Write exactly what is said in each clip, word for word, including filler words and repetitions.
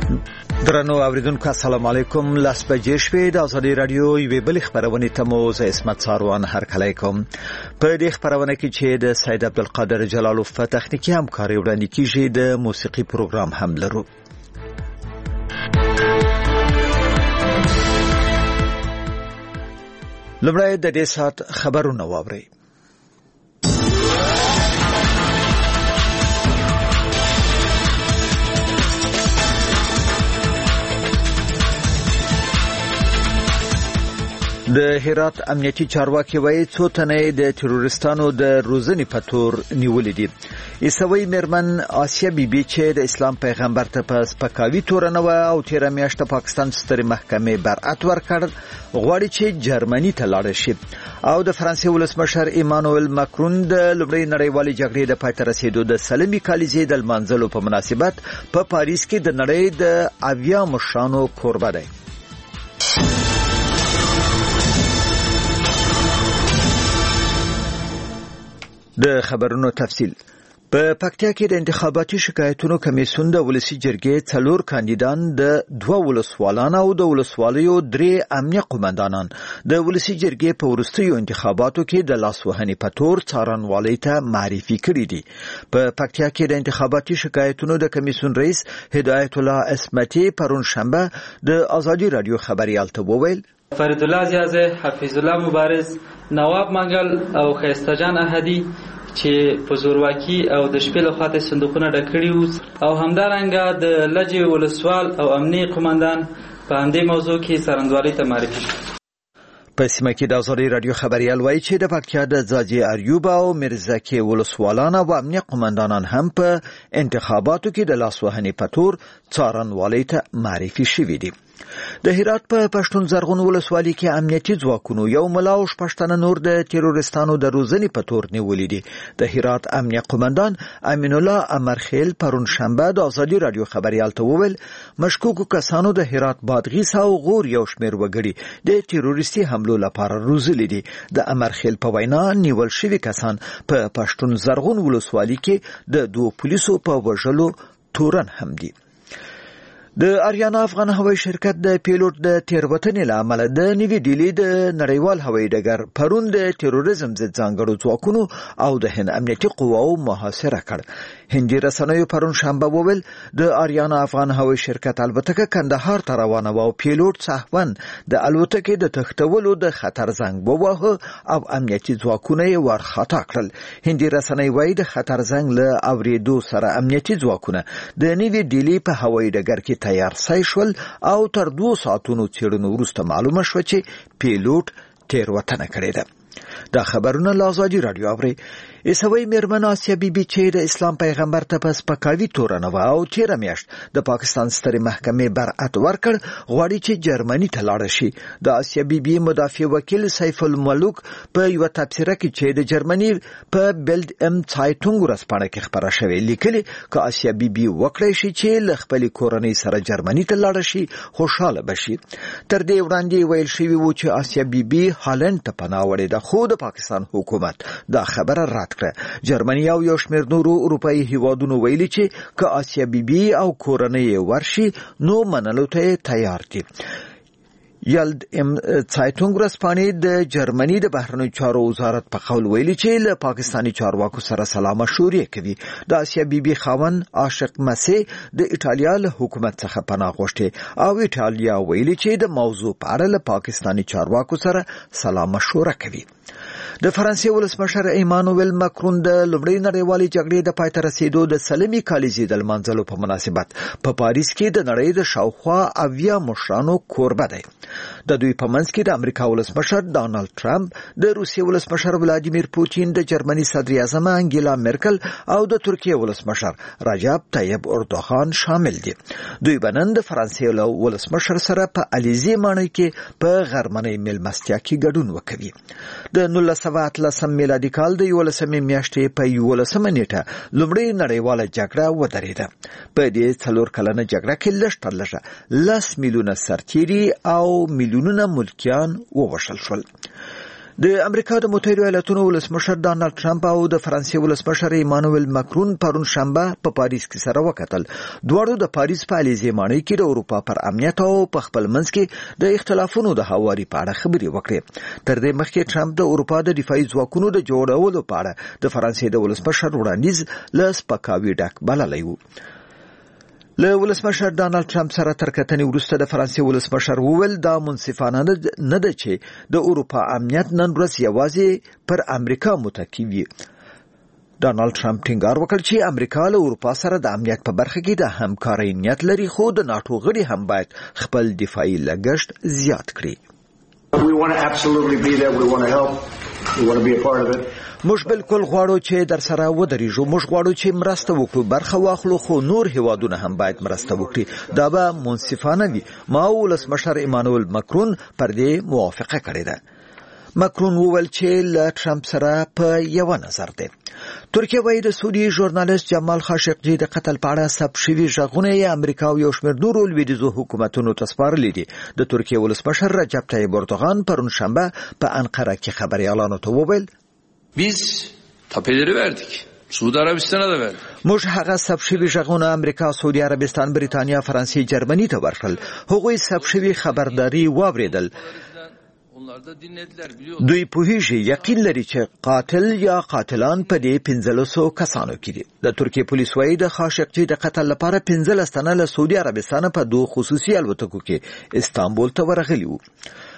درنو اوریدونکو السلام علیکم. لاس بجې شوې د ازادي رادیو یوې بلې خبرونه ته مو زه اسمت ساروان هرکلی کوم. په دې خبرونه کې چې د سید عبدالقادر جلالوف په تخنیکي همکاري وړاندې کیږي د موسیقي پروګرام هم لرو. لومړی د دې سات خبرونه واورئ. د هرات امنیتي چارواکي وایي څو تنه د تروریستانو د روزنې په تور نیولې دي. عیسوي میرمن آسیا بیبي چې د اسلام پیغمبر ته په سپکاوي تورنه و او تیر میاشت پاکستان سترې محکمې برأت ورکړ، غواړي چې جرمني ته لاړ شي. او د فرانسې ولسمشر ایمانوئل ماکرون د لومړۍ نړیوالې جګړې د پای ته رسیدو د سلمي کالیزې د لمانځلو په مناسبت په پاریس کې د نړۍ د اویا مشرانو کوربه دی. د خبرونو تفصیل. په پکتیا کې د انتخاباتي شکایتونو کمیسیون د ولسی جرګې څلور کاندیدان د دوه ولسوالانو او د ولسوالیو درې امنیه قومندانان د ولسی جرګې په وروستیو انتخاباتو کې د لاسوهنې په تور څارنوالۍ ته معرفي کړي دي. په پکتیا کې د انتخاباتي شکایتونو د کمیسیون رئیس هدایت الله اسمتي پرون شنبه د ازادي رادیو خبريال ته وویل فرید الله زیازه، حفیظ الله مبارز، نواب منګل او خیسته جان احدی چې په زورواکي او د شپې له خاطر صندوقونه ډکړي او همدارنګه د لجې ولسوال او امني قومندان په همدې موضوع کې څارنوالۍ ته معرفي شو. په سیمه کې د ازادي رادیو خبريال وایي چې د پکتیا د ځاځي اریوب او مرزکه ولسوالان او امنیه قومندانان هم په انتخاباتو کې د لاسوهنې په تور څارنوالۍ ته معرفي شوي دي. د هرات په پښتون زرغون ولسوالۍ کې امنیتي ځواکونو یو ملا او شپږ نور د تروریستانو د روزنې په تور نیولې دي. د هرات امنیه قومندان امین الله امرخیل پرون شنبه د ازادي رادیو خبريال ته وویل مشکوکو کسانو د هرات بادغیس او غور یو شمېر وګړي د تروریستي حملو لپاره روزلي دي. د امرخیل په وینا نیول شوي کسان په پښتون زرغون ولسوالۍ کې د دوه پولیسو په وژلو تورن هم دي. د اریانا افغان هوایي شرکت د پیلوټ د تیروتنې له امله د نیوي ډیلي د نړیوال هوایي ډګر پرون د تروریزم ضد ځانګړو ځواکونو او د هند امنیتي قواو محاصره کړ. هندي رسنیو پرون شنبه وویل د اریانا افغان هوایي شرکت الوتکه کندهار ته روانه و او پیلوټ صحوان د الوتکې د تښتولو د خطر زنګ وواهه او امنیتي ځواکونه یې ورخطا کړل. هندي رسنۍ وایي د خطر زنګ له اورېدو سره امنیتي ځواکونه د نیوي ډیلي په هوایي ډګر کې تیار سای شول او تر دوه ساعتونو څېړنو وروسته معلومه شوه چې پیلوټ تېروتنه کړې ده. دا خبرونه له ازادي رادیو اورئ. عیسوي میرمن آسیا بیبي چې د اسلام پیغمبر ته په سپکاوي تورنه و او تیره میاشت د پاکستان سترې محکمې برأت ورکړ، غواړي چې جرمني ته لاړ شي. د آسیا بیبي مدافع وکیل سیف الملوک په یو تبصره کې چې د جرمني په بلد ام سایټونګ ورځپاڼه کې خبره شوې لیکلي که آسیا بیبي وکړي شي چې له خپل کورنۍ سره جرمني ته لاړ شي خوشاله بشي. تر دې وړاندې ویل شوی و چې آسیا بیبي هالند ته پناه وړې ده، خو د پاکستان حکومت دا خبره رد کړه. جرمني او یو شمېر نورو اروپایي هیوادونو ویلي چې که آسیا بیبي او کورنۍ ورشي نو منلو ته تیار دي. یلد ام سایټونګ ورځپاڼې د جرمني د بهرنیو چارو وزارت په قول ویلي چې له پاکستاني چارواکو سره سلا مشورې کوي. د آسیا بیبي خاوند عاشق مسیح د ایټالیا له حکومت څخه پناه غوښتې او ایټالیا ویلي چې د موضوع په اړه له پاکستاني چارواکو سره سلا مشوره کوي. د فرانسې ولسمشر ایمانوئل ماکرون د لومړۍ نړیوالې جګړې د پای ته رسیدو د سلمي کالیزې د لمانځلو په مناسبت په پاریس کې د نړۍ د شاوخوا اویا مشرانو کوربه دی. د دوی په منځ کې د امریکا ولسمشر ډانلډ ټرمپ، د روسیې ولسمشر ولادیمیر پوتین، د جرمني صدر اعظم انګیلا مرکل او د ترکیې ولسمشر رجب طیب اردوغان شامل دي. دوی بنن د فرانسې ولسمشر سره په الیزې ماڼۍ کې په غرمنۍ میلمستیا کې ګډون وکوي. د نولس سوه اتلسم میلادي کال د یولسمې میاشتې په یولسمه نیټه لومړۍ نړیواله جګړه ودرېده. په دې څلور کلنه جګړه کې لږ تر لږه لس میلیونه سرتیري او میلیونونه ملکیان ووژل شول. د امریکا د متحده ایالاتونو ولسمشر ډانلډ ټرمپ او د فرانسې ولسمشر ایمانوئل ماکرون پرون شنبه په پاریس کې سره وکتل. دواړو د پاریس په الیزې ماڼۍ کې د اروپا پر امنیت او په خپل منځ کې د اختلافونو د هواري په اړه خبرې وکړې. تر دې مخکې ټرمپ د اروپا د دفاعي ځواکونو د جوړولو په اړه د فرانسې د ولسمشر وړاندیز له سپکاوي ډک بللی و. له ولسمشر ډانلډ ټرمپ سره تر کتنې وروسته د فرانسې ولسمشر وویل دا منصفانه نه ده چې د اروپا امنیت نن ورځ یوازې پر امریکا متکی وي. ډانلډ ټرمپ ټینګار وکړ چې امریکا له اروپا سره د امنیت په برخه کې د همکارۍ نیت لري، خو د ناټو غړي هم باید خپل دفاعي لګښت زیات کړي. We want to absolutely be there. We want to help. We want to be a part of it. موږ بالکل غواړو چې در سره ودرېږو. موږ غواړو چې مرسته وکړو، برخه واخلو، خو نور هیوادونه هم باید مرسته وکړي. دا به منصفانه وي. ما ولسمشر ایمانوئل ماکرون پر دې موافقه کړې ده. ماکرون وویل چې له ټرمپ سره په یو نظر دی. ترکیه وايي د سعودي ژورنالیست جمال خاشقجي د قتل په اړه ثبت شوي غږونه یې امریکا او یو شمېر نورو لویدیځو حکومتونو ته سپارلي دي. د ترکیه ولسمشر رجب طیب اردوغان پرون شنبه په انقره کې خبریالانو ته وویل biz tapeleri verdik. Suudi Arabistan'a da verdik. موږ هغه ثبت شوي غږونه امریکا، سعودي عربستان، بریتانیا، فرانسې، جرمني ته ورکړل. هغوی ثبت شوي خبرداري واوریدل. دوی پوهیږي، یقین لري چې قاتل یا قاتلان په دې پنځلسو کسانو کې دي. د ترکیې پولیس وايي د خاشقجي د قتل لپاره پنځلس تنه له سعودي عربستان په دوه خصوصي الوتکو کې استانبول ته ورغلي وو.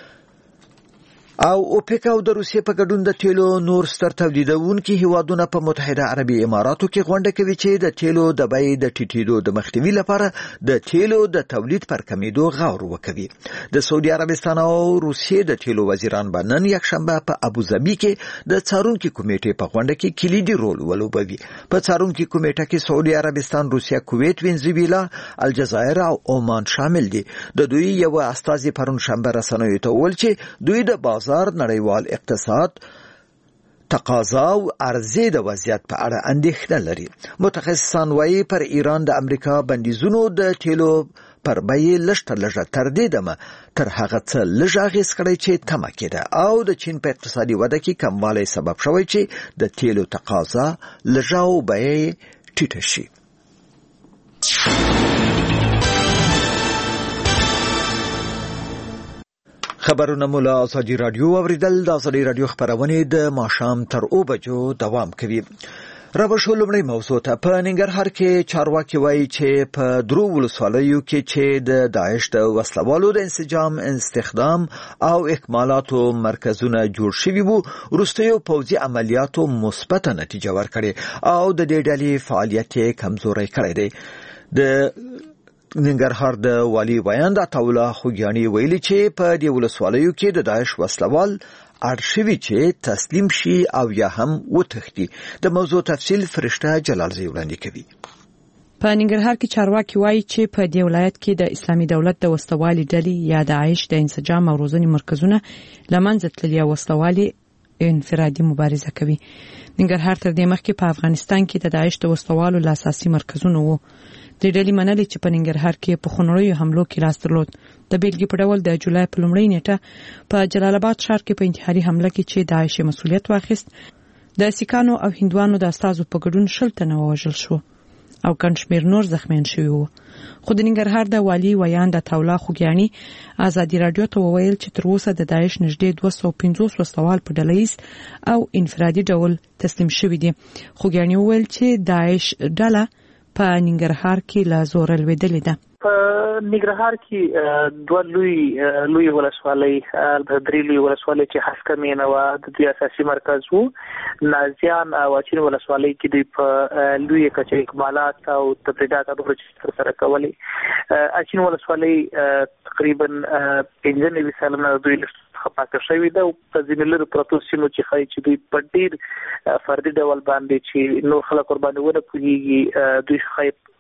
او اوپیک او د روسیې په ګډون د تیلو نور ستر تولیدونکي هیوادونه په متحده عربي اماراتو کې غونډه کوي چې د تیلو د بیې د ټیټېدو د مخنیوي لپاره د تیلو د تولید پر کمیدو غور وکوي. د سعودي عربستان او روسیې د تیلو وزیران به نن یکشنبه په ابوظبي کې د څارونکي کمیټې په غونډه کې کلیدي رول ولوبوي. په څارونکي کمیټه کې سعودي عربستان، روسیه، کویت، وینزویلا، الجزایر او عمان شامل دي. د دوی یو استازي پرون شنبه رسنیو ته وویل چې دوی د بازار نړیوال اقتصاد، تقاضا او عرضې د وضعیت په اړه اندېښنه لري. متخصصان وايي پر ایران د امریکا بندیزونو د تیلو پر بیې لږ تر لږه تر دې دمه تر هغه څه لږ اغېز کړی چې تمه کېده، او د چین په اقتصادي وده کې کموالی سبب شوی چې د تیلو تقاضا لږه او بیې ټیټه شي. خبرونه مو له ازادي راډیو اوریدل. د ازادي راډیو خبرونه د ماښام تر اوه بجو دوام کوي. رابشو لومړی موضوع ته. په ننګرهار کې چارواکي وایي چې په درو ولسوالیو کې چې د داعش د وسلوالو د انسجام، استخدام او اکمالاتو مرکزونه جوړ شوي وو، وروستیو پوځي عملیاتو مثبته نتیجه ورکړې او د دې ډلې فعالیت یې کمزوری کړی دی. د ننګرهار د والي ویاند عطاالله خوګیاني ویلي چې په دې ولسوالیو کې د داعش وسلوال اړ شوي چې تسلیم شي او یا هم وتښتي. د موضوع تفصیل فرشته جلالزی وړاندې کوي. په ننګرهار کې چارواکي وایي چې په دې ولایت کې د اسلامي دولت د وسلوالي ډلې یا د داعش د انسجام او روزنې مرکزونه لمنځه تللي او وسلوالي انفرادي مبارزه کوي. ننګرهار تر دې مخکې په افغانستان کې د داعش د وسلوالو لاساسي مرکزونه وو. د ډلې منلي چې په ننګرهار کې په خونړیو حملو کې لاس درلود. د بیلګې په ډول د جولای په لومړۍ نیټه په جلال آباد ښار کې په انتحاري حمله کې چې داعش مسؤلیت واخیست، د سیکانو او هندوانو د استازو په ګډون شل تنه ووژل شو او ګڼ شمېر نور زخمیان شوي وو. خو د ننګرهار د والي ویاند عطاالله خوګیاني ازادي راډیو ته وویل چې تر اوسه د داعش نږدې دوه سوه پنځوس وسلوال په ډله ییز او انفرادي ډول تسلیم شوي دي. خوګیاني وویل چې داعش ډله په ننګرهار کې لا زور لویدلې ده. په ننګرهار کې دوه لوی لوی ولسوالۍ، د درې لوی ولسوالۍ چې هسکمین او د دوی اساسي مرکز وو، نازیان او اچین ولسوالۍ کې دوی په لوی کچې اکمالات او تبریدات او پروژې سره کولې. اچین ولسوالۍ تقریبا پنځه نوي سلنه دوی خپاکه شوی ده او په ځینې لرو پروتو سیمو کې خای چې دوی په ډیر فردي ډول باندې چې نور خلک قرباني ونه کوي، دوی خای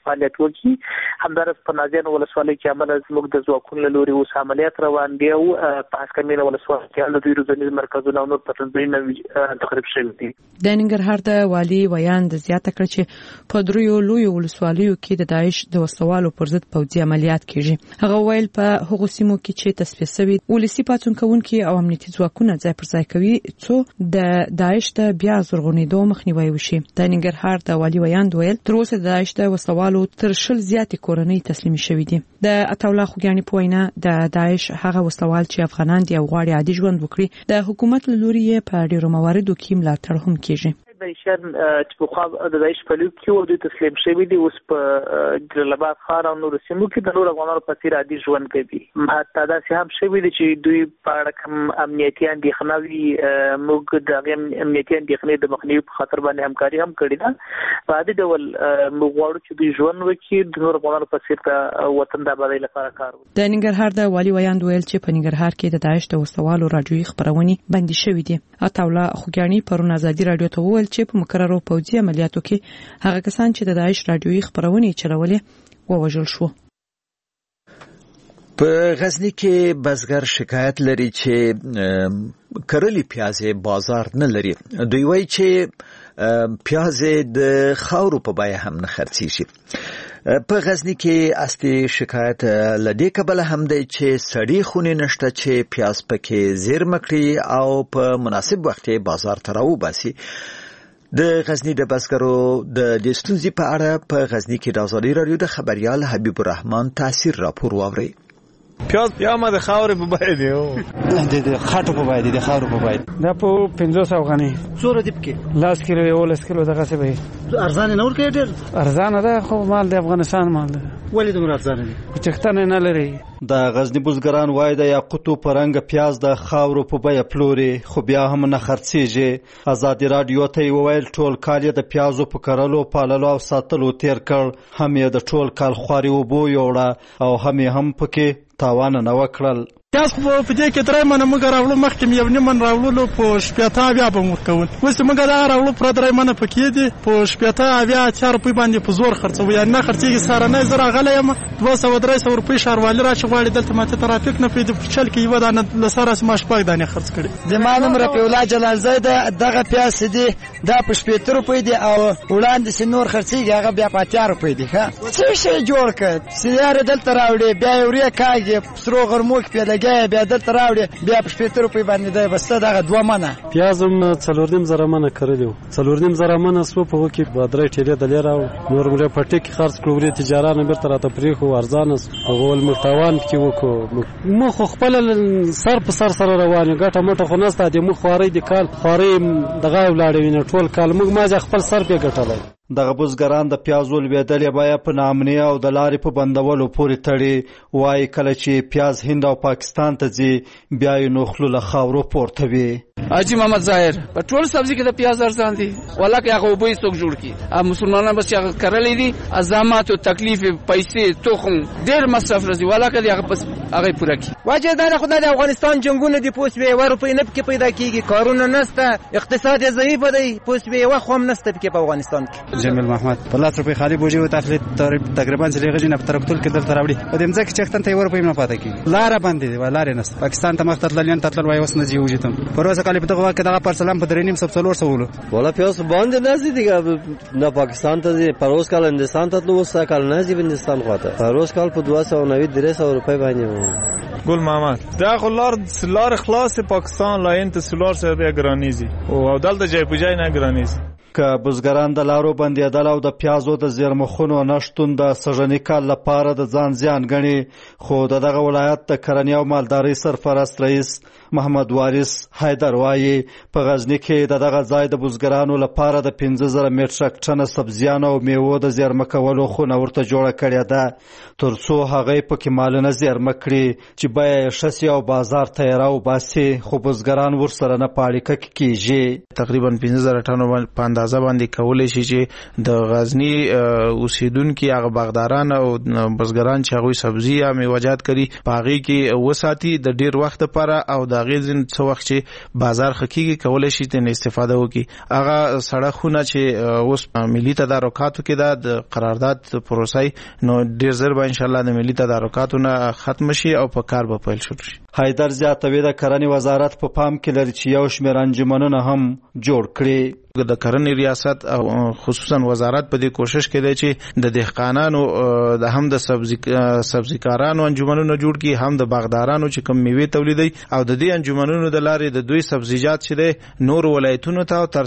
فعالیت وکړي. همدارس په نازیان ولسوالۍ کې عمل زموږ د ځواکونو له لوري اوس عملیات روان دي او په هسکمینه ولسوالۍ کې د دوی روزنیز مرکزونه او نور پټنځایونه تخریب شوي دي. د ننګرهار د والي ویان د زیاته کړ چې په دریو لویو ولسوالیو کې د داعش د وسوالو پر ضد پوځي عملیات کیږي. هغه ویل په هغو سیمو کې چې تصفیه شوي ولسی پاتون کوونکي او امنیتي ځواکونه ځای پر ځای کوي څو د داعش د بیا زرغونېدو مخنیوي وشي. د ننګرهار د والي ویان ویل تر اوسه د داعش د وسوالو تر شل زیاتې کورنۍ تسلیم شوي دي. د عطاالله خوګیاني په وینا د داعش هغه وسوال چې افغانان دي او غواړي عادي ژوند وکړي د حکومت له لوري په ډیرو مواردو کې ملاتړ هم کیږي. د شان چې په خوا د داعش په لور کې د تسلیم شوی دی اوس په جلال آباد ښار او نور سیمو کې د نور افغانانو په څیر عادي ژوند کوي. حتی دا چې هم شوی دی چې دوی په اړه کوم امنیتي اندېښنه وي موږ د امنیتي اندېښنې د مخنیوي په خاطر باندې همکاري هم کړې ده. په عادي ډول موږ غواړو چې دوی ژوند وکړي د نور افغانانو په څیر د وطن د آبادۍ لپاره کار وکړي. د ننګرهار د والي ویان ویل چې په ننګرهار کې د داعش د وسوالو راډیویي خبرونه بندي شوې دي. عطاالله خوګیاني پرون ازادي رادیو ته وویل چې په مقررو پوځي عملیاتو کې هغه کسان چې د داعش راډیویي خبرونه چلولې ووژل شو. په غزنی کې بزګر شکایت لري چې کرلی پیازې بازار نه لري. دوی وایي چې پیازې د خاورو په بیه هم نه خرڅیږي. په غزنی کې اصلي شکایت لدې کبل هم دی چې سړی خونې نشته چې پیاز پکې زیرمه کړي او په مناسب وخت بازار ته راوباسي. د غزنی د بزګرو د دې ستونزې په اړه په غزنی کې د ازادي رادیو د خبريال حبیب الرحمن تاثیر راپور واوري. پیاز یا ما د خاورې په بای دی او د خاطو په بای دی د خاورو په بای دا په پنځوس افغاني څوره دی پکې لاس کیلو یو لاس کیلو دغه څه به ارزان نه ورکې ډېر ارزان ده خو مال د افغانستان مال ده ولې دومره ارزان دي چختنه نه لري. د غزنی بزګران وای د یاقوتو پرنګ پیاز د خاورو په بای پلوري خو بیا هم نه خرڅيږي. ازادي رادیو ته ویل ټول کال د پیازو په کرلو پاللو او ساتلو تیر کړ. هم یې د ټول کال خوري وبو یوړه او هم یې هم پکې تاوان نه وکړل. پیاز خو په دې کې درې منه موږ راوړو مخکې یو نیم من راوړلو په شپېته بیا به ورکول. اوس موږ دا راوړو پر درې منه پکې دي په شپېته بیا اتیا روپۍ باندې په زور خرڅوو. یعنې نه خرڅېږي سارنۍ زه راغلی یم دوه سوه درې سوه روپۍ ښاروالي را چې غواړي دلته ماته ترافیک نه پرېږدي په چل کې یوه دانه له سره ما شپږ دانې خرڅ کړي. زما نوم رفیع الله جلالزی ده. دغه پیاز چې دي دا په شپېته روپۍ دي او وړاندې چې نور خرڅېږي هغه بیا په اتیا روپۍ دي. ښه څه شی جوړ کړ سیارې دلته راوړي بیا یې ورې کاږي په سرو غرمو کې پرې لګیا بیا دلته راوړي بیا په شپېته روپۍ باندې دی بس دغه دوه منه پیاز هم څلور نیم زره منه کرلی وو. څلور نیم زره منه سو په هغو کې به درې ټېلې دلې راوړو نور مو پټې کې خرڅ کړو ورې تجارانو بېرته راته پرېښو ارزانه هغه ول موږ تاوان پکې وکړو. موږ خو خپله سر په سر سره روان یو ګټه موټه خو نسته د موږ خوارۍ د کال خوارۍ دغه ولاړې وي نه ټول کال موږ ما خپل سر پې ګټلی. دغه بزګران د پیازو لوېدلې بیه په ناامنۍ او د لارې په بندولو پورې تړي. وایي کله چې پیاز هند او پاکستان ته ځي بیا یې نو خلو له خاورو پورته وي. حاجی محمد ظاهر په ټول سبزي کې د پیاز ارزان دي والله کې هغه وبې څوک جوړ کی ا مسلمانان بس هغه کرلې دي ازامات او تکلیف پیسې تخم ډېر مصرف راځي والله کې هغه بس هغه پوره کی. واجه دا خدای د افغانستان جنگونه دي پوس به ور په نه کې پیدا کیږي کارونه نسته اقتصاد ضعیف دی پوس به و خو هم نسته کې په افغانستان کې. جمیل محمد په لاس روپۍ خالي بوجي او تخلیت تقریبا چې لږه جنب ترکتل کې دلته راوړي په دې ځکه چې ختم ته ور په نه پاتې کیږي لار باندې دی ولاره نسته پاکستان ته مخ تطلل نه تطلل وای وسنه جی وجتم پروسه کال په دغه وخت دغه پر سلام په درنیم سب څلور سوالو ولا پیاس باندې نازي دیګه نه پاکستان ته دی پروسه کال هندستان ته تلو وسه کال نازي هندستان خواته پروسه کال په دوه سوه نوي درې سوه روپۍ باندې ګل محمد دا خو لار لار خلاص پاکستان لاین ته سولار سره بیا ګرانیزي او دلته جای پوجای نه ګرانیزي. که بزګران د لارو بندېدل او د پیازو د زیرمخونو نشتون د سږني کال لپاره د ځان زیان ګڼي خو د دغه ولایت د کرنې او مالدارۍ سرپرست رئیس محمد وارث حیدر وایي په غزني کې د دغه ځای د بزګرانو لپاره د پنځه زره میټرک ټنه سبزیانو او میوو د زیرمه کولو خونه ورته جوړه کړې ده تر څو هغه پکې مالونه زیرمه کړي چې بیه یې ښه سي او بازار ته یې راوباسي خو بزګران ورسره نه په اړیکه کې کېږي. تقریبا پنځه زره ټنه اندازه باندې کولای شي چې د غزنی اوسیدونکو هغه باغداران او بزګران چې هغه سبزی یا میوه‌جات کوي پاغي کې وساتي د ډیر وخت لپاره او د غیزن څو وخت چې بازار خکېږي کولای شي ته استفاده وکړي. هغه سړکونه چې اوس ملي تدارکاتو کې د قرارداد پروسې نو ډیر زر به ان شاء الله د ملي تدارکاتو نه ختم شي او په کار به پیل شي. حیدر زیاتوي د کرنې وزارت په پام کې لري چې یو شمېر انجمنونه هم جوړ کړي. د کرنې ریاست او خصوصا وزارت په دې کوشش کوي چې د دهقانانو د هم د سبزی سبزیکارانو انجمنونه جوړ کړي، هم د باغدارانو چې کوم میوه تولیدي او د دې انجمنونو د لارې د دوی سبزیجات چې نور ولایتونو ته او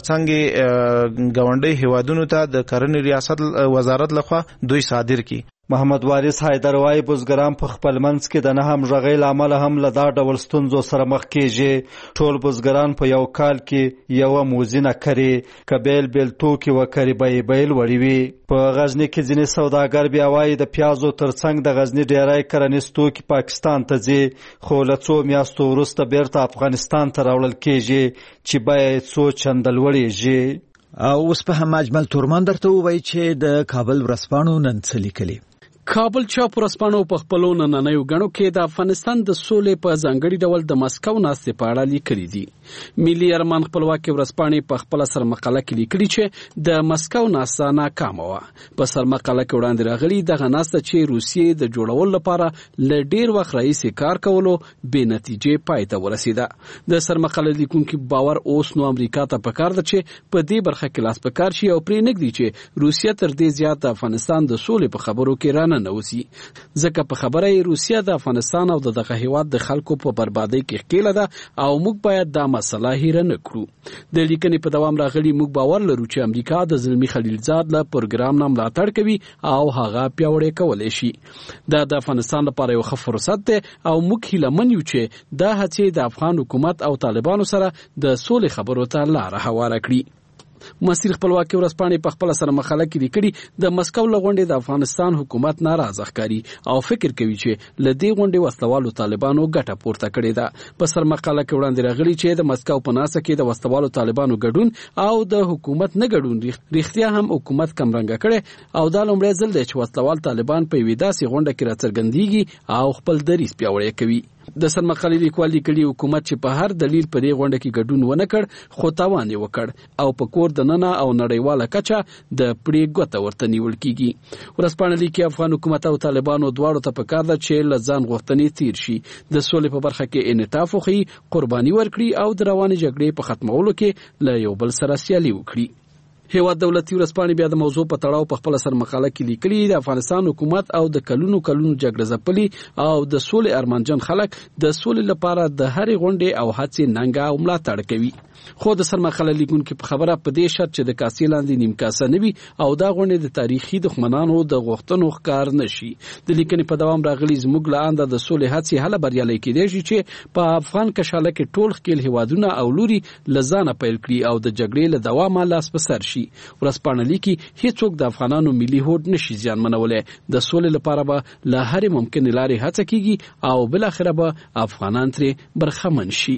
ترڅنګ ګاونډي هیوادونو ته د کرنې ریاست وزارت لخوا دوی صادر کړي. محمد وارث حیدر وايي بزګران په خپل منځ کې د نه هم غږی له امله هم له دا ډول ستونزو سره مخ کېږي. ټول بزګران په یو کال کې یوه موزینه کري که بیل بیل توکي وکري به بیل وړي وي. په غزني کې ځینې سوداګر بیا وایي د پیازو ترڅنګ د غزني ډیری کرنیز توکي پاکستان ته ځي خو له څو میاشتو وروسته بیرته افغانستان ته راوړل کېږي چې بیه یې څو چنده لوړېږي. او اوس په هم اجمل تورمان درته ووایي چې د کابل ورځپاڼو نن څه لیکلي. کابل چاپ ورځپاڼو په خپلو نننیو غڼو کې د افغانستان د سولې په ځانګړي ډول د مسکو ناستې په اړه لیکلي دي. ملي ارمان خپلواکي ورځپاڼې په خپله سرمقاله کې لیکلي چې د مسکو ناسته ناکامه وه. په سرمقاله کې وړاندې راغلي دغه ناسته چې روسیې د جوړولو لپاره له ډیر وخت راهیسې کار کولو بې نتیجې پای ته ورسېده. د سرمقاله لیکونکي باور اوس نو امریکا ته پکار ده چې په دې برخه کې لاس پکار شي او پرې نږدي چې روسیه تر دې زیات د افغانستان د سولې په خبرو کې رانه نه وسی. ځکه په خبره یې روسیه د افغانستان او دغه هیواد د خلکو په بربادۍ کې ښکېله ده او موږ باید دا مسله هیره نه کړو. د لیکنې په دوام راغلي موږ باور لرو چې امریکا د زلمي خلیلزاد له پروګرام نه ملاتړ کوي او هغه پیاوړی کولی شي. دا د افغانستان لپاره یو ښه فرصت دی او موږ هیلهمن یو چې دا هڅې د افغان حکومت او طالبانو سره د سولې خبرو ته لاره هواره کړي. مسیر خپلواکي ورځپاڼې په خپله سره مقاله کې لیکلي د مسکو له غونډې د افغانستان حکومت ناراضه ښکاري او فکر کوي چې له دې غونډې وسلوالو طالبانو ګټه پورته کړې ده. په سر مقاله کې وړاندې راغلي چې د مسکو په ناسته کې د وسلوالو طالبانو ګډون او د حکومت نه ګډون رښتیا هم حکومت کمرنګه کړي او دا لومړی ځل دی چې وسلوال طالبان په یوې داسې غونډه کې راڅرګندېږي او خپل دریځ پیاوړی کوي. د سرمقالې لیکوال لیکلي حکومت چې په هر دلیل په دې غونډه کې ګډون ونه کړ خو تاوان یې وکړ او په کور دننه او نړیواله کچه د پړې ګوته ورته نیول کیږي. ورځپاڼه لیکي افغان حکومت او طالبانو دواړو ته پکار ده چې له ځان غوښتنې تیر شي، د سولې په برخه کې انعطاف وښيي، قرباني ورکړي او د روانې جګړې په ختمولو کې له یو بل سره سیالي وکړي. هیواد دولتي ورځپاڼې بیا د موضوع په تړاو په خپله سرمقاله کې لیکلي د افغانستان حکومت او د کلونو کلونو جګړه ځپلي او د سولې ارمانجن خلک د سولې لپاره د هرې غونډې او هڅې ننګه او ملاتړ کوي. خو د سرمقاله لیکونکي په خبره په دې شرط چې د کاسې لاندې نیم کاسه نه وي او دا غونډې د تاریخي دښمنانو د غوښتنو ښکار نه شي. د لیکنې په دوام راغلي زموږ له انده د سولې هڅې هله بریالۍ کیدای شي چې په افغان کشاله کې ټول ښکېل هیوادونه او لوري له ځانه پیل کړي او د جګړې له دوامه لاس په سر شي. ورځپاڼه لیکي هیڅوک د افغانانو ملي هوډ نشي زیانمنولی. د سولې لپاره به له هرې ممکنې لارې هڅه کیږي او بالاخره به افغانان ترې برخمن شي.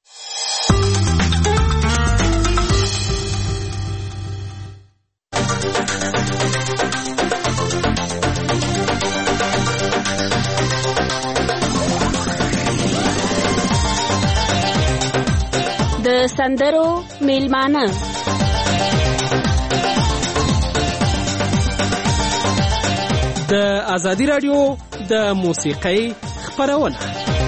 د سندرو میلمانه د ازادي رادیو د موسیقۍ خپرونه.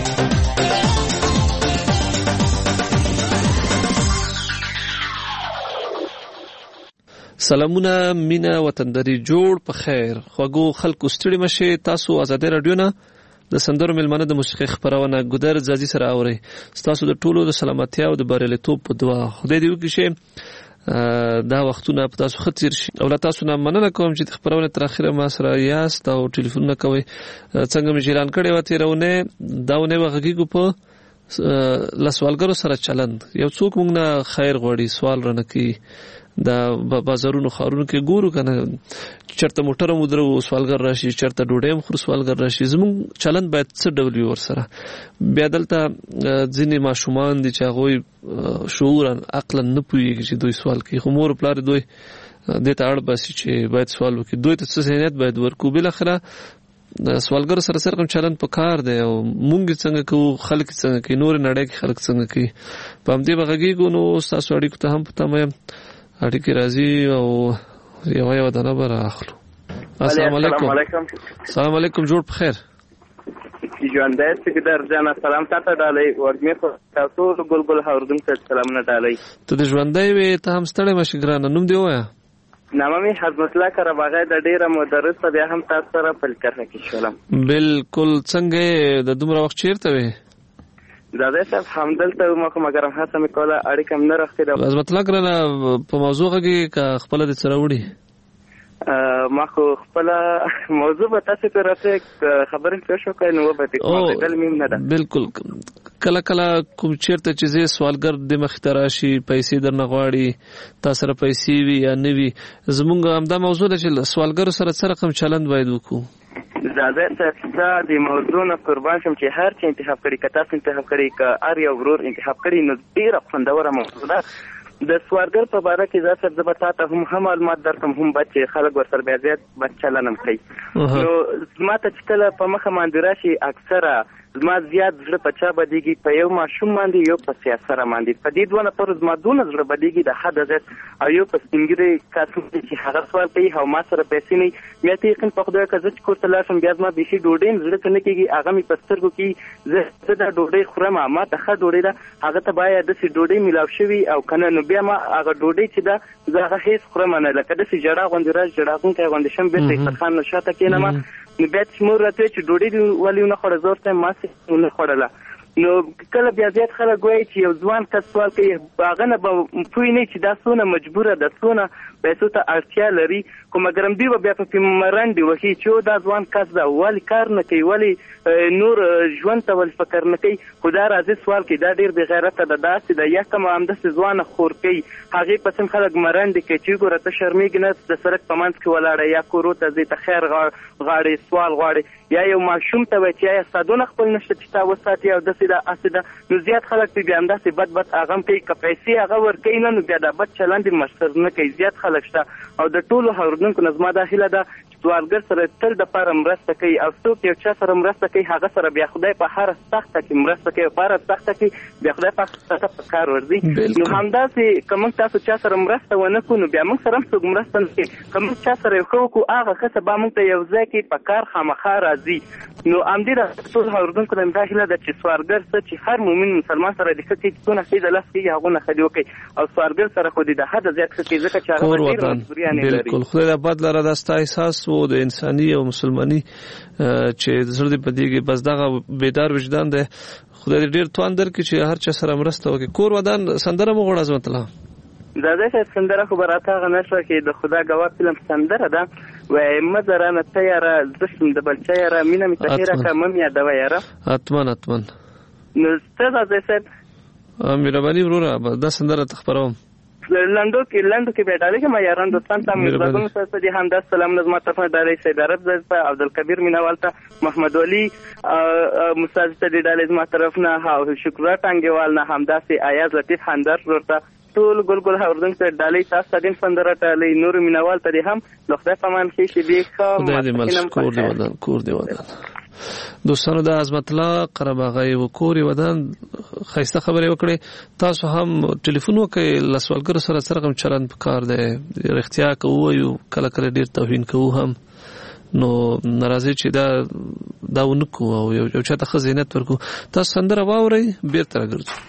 سلامونه مینا وطندري جوړ په خیر خوږو خلکو ستړي مشه. تاسو ازادي رادیو نه د سندرو میلمانه د موسیقۍ خپرونه ګودر زازي سره اوري. تاسو د ټولو د سلامتیا او د بریالیتوب په دعا خدای دې وکړي چې دا وختونه په تاسو خطر شي. او لا تاسو نه مننه کوم چې خبرونه تر اخره ما سره یاست او ټلیفون نه کوي. څنګه مې جیران کړي و تیرونه داونه وغږیږو په لسوالګرو سره چلند. یو څوک موږ نه خیر غوړي سوال رانه کوي د بازارونو خارونو کې ګورو کنه چرته موټر مو درو سوالګر راشي چرته ډوډۍ هم خور سوالګر راشي زموږ چلند باید څه ډول وي ورسره بیا دلته ځینې ماشومان دي چې هغوی شعورا عقلا نه پوهېږي چې دوی سوال کوي خو مور پلار دوی دې ته اړ باسي چې باید سوال وکړي دوی ته څه ذهنیت باید ورکړو بالاخره د سوالګرو سره سره کوم چلند په کار دی او مونږ څنګه کوو خلک څنګه کوي نور نړۍ کې خلک څنګه کوي په همدې به غږېږو نو ستاسو اړیکو ته هم په تمه یم اړیکې راځي او یوه یوه دانه به رااخلو السلام علیکم السلام علیکم جوړ په خیر ژوندی سکدر جانه سلام تاته ډالۍ وږمې په ټول ګلګل اورېدونکو ته سلامونه ډالۍ ته د ژوندی وې ته هم ستړی مه شې ګرانه نوم دې ووایه نامه مې حضرت الله کرباغی د ډیره مدرسه بیا هم تاسو سره په کرښه کې شولم بالکل څنګه یې د دومره وخت چیرته وې زاده صاحب همدلته وم خو مګر هڅه مې کوله اړیکه مې نه راخېده عظمت الله ګرانه په موضوع غږېږي که خپله دې څه راوړي ما خو خپله موضوع به تاسو ته راته خبرې پېښ وکړئ نو وبه تکرارېدل مې نه ده بالکل کله کله کوم چیرته چې زه سوالګر د مخې ته راشي پیسې درنه غواړي تا سره پیسې وي یا نه وي زمونږ همدا موضوع ده چې سوالګرو سره څه رقم چلند باید وکړو زاده صاحب دا د موضوع نه قربان شم چې هر څه انتخاب کړي که تاسو انتخاب کړي که هر یو ورور انتخاب کړي نو ډېره خوندوره موضوع ده د سوالګر په باره کې زه صاحب زه به تا ته هم هم معلومات درکړم هم بد چې خلک ورسره بیا زیات بد چلن هم کوي نو زما ته چې کله په مخه باندې راشي اکثره زما زیات زړه په چا بدېږي په یو ماشوم باندې یو په سیاسره باندې په دې دونه پورې زما دونه زړه بدېږي د حده زیات او یو په سپین ږیری کس چې هغه سوال کوي او ما سره پیسې نه بیا ته یقین په خدای که زه چې کور ته لاړ شم بیا زما بیخي ډوډۍ هم زړه ته نه کېږي هغه مې په سترګو کې زه زه دا ډوډۍ خورم ما ته ښه ډوډۍ ده هغه ته باید داسې ډوډۍ میلاو شوي او که نه نو بیا ما هغه ډوډۍ چې ده زه هغه هېڅ خورم نه لکه داسې ژړا غوندې راز ژړاغونکی غوندې شم بېرته عزتخان نه شاته کښېنم نو بیا چې مور راته وایي چې ډوډۍ دې ولې ونه خوړه زه ورته ما سې ونه خوړله نو کله بیا زیات خلک وایي چې یو ځوان کس سوال کوي هغه نه به پوه نه چې دا څونه مجبوره ده څونه پیسو ته اړتیا لري خو مګر همدوی به بیا پکې مرنډې وهي چې دا ځوان کس ده ولې کار نه کوي ولې نور ژوند ته ولې فکر نه کوي خو دا راځي سوال کوي دا ډېر بې غیرته ده داسې ده یا کومه همداسې ځوانه خور کوي هغې پسې هم خلک مرنډې کوي چې ګوره ته شرمېږي نه د سړک په منځ کې ولاړه یا کورو ته ځې ته خیر غواړې سوال غواړې یا یو ماشوم ته وایي چې ایا سادونه خپل نشته چې تا وساتي او داسې ده هسې ده نو زیات خلک پرې بیا همداسې بد بد هغه هم کوي که پیسې هغه ورکوي نه نو بیا دا بد چلند یې مشر نه کوي زیات خلک شته او د ټولو اورېدونکو نه زما دا هیله ده چې سوالګر سره تل دپاره مرسته کوي او څوک یو چا سره مرسته کوي هغه سره بیا خدای په هره سخته کې مرسته کوي او په هره سخته کې بیا خدای پاک ته په کار ورځي نو همداسې که موږ تاسو چا سره مرسته ونه کړو نو بیا موږ سره هم څوک مرسته نه کوي که موږ چا سره یو ښه وکړو هغه ښه څه به موږ ته یو ځای کې په کار خامخا راځي نو همدې د ټولو اورېدونکو نه مې دا هیله ده چې سوالګر څه چې هر مؤمن مسلمان سره دې ښه کوي چې څونه ښې د لاس کېږي هغونه ښه دې وکړي او سوالګر سره خو دې د حده زیات ښه کوي ځکه چې هغه ډېر مجبوریانې لري بالکل خدای دا بد لره دا ستا احساس و د انساني او مسلماني چې زړه دې بدېږي بس دغه بیدار وجدان دی خدای دې ډېر توان درکړي چې هر چا سره مرسته وکړي کور ودان سندره مو غواړه عظمت الله دا داسې سندره خو به راته هغه نه شوه چې د خدا ګواه فلم سندره ده وایي مه ځرانه ته یاره زه شم د بل چا یاره مینه مې ته هېره کړه مه مې یادوه یاره حتما حتما نو ته دا ځای صاحب مهرباني وروره دا سندره ته خپروم لنډو کې لنډو کې بیا ډالۍ کوم یاران دوستان ته مهرباني سره دې همداسې سلامونه زما طرفه ډالۍ سید عرب زه ته عبدالکبیر مینوال ته محمد ولی مستاذ ته دې ډالۍ زما طرف نه او شکرا ټانګېوال نه همداسې ایاز لطیف خاندر ورته ټول ګل ګل اورېدونکو ته ډالۍ تاسو ته دې سندره ډالۍ نور مینوال ته دې هم د خدای په امان کې شیبې ښه خدای دې مل کور دې ودان کور دې ودان دوستانو د عظمت الله قرباغی و کور ودان خیسته خبرې وکړې تاسو هم ټلیفون وکړئ له سوالګرو سره څه رقم چلند پکار دی رښتیا که ووایو کله کله ډېر توهین کوو هم نو ناراضي چې دا دا ونه کوو او یو چا ته ښه ذهنیت ورکړو تاسو سندره واورئ بېرته راګرځو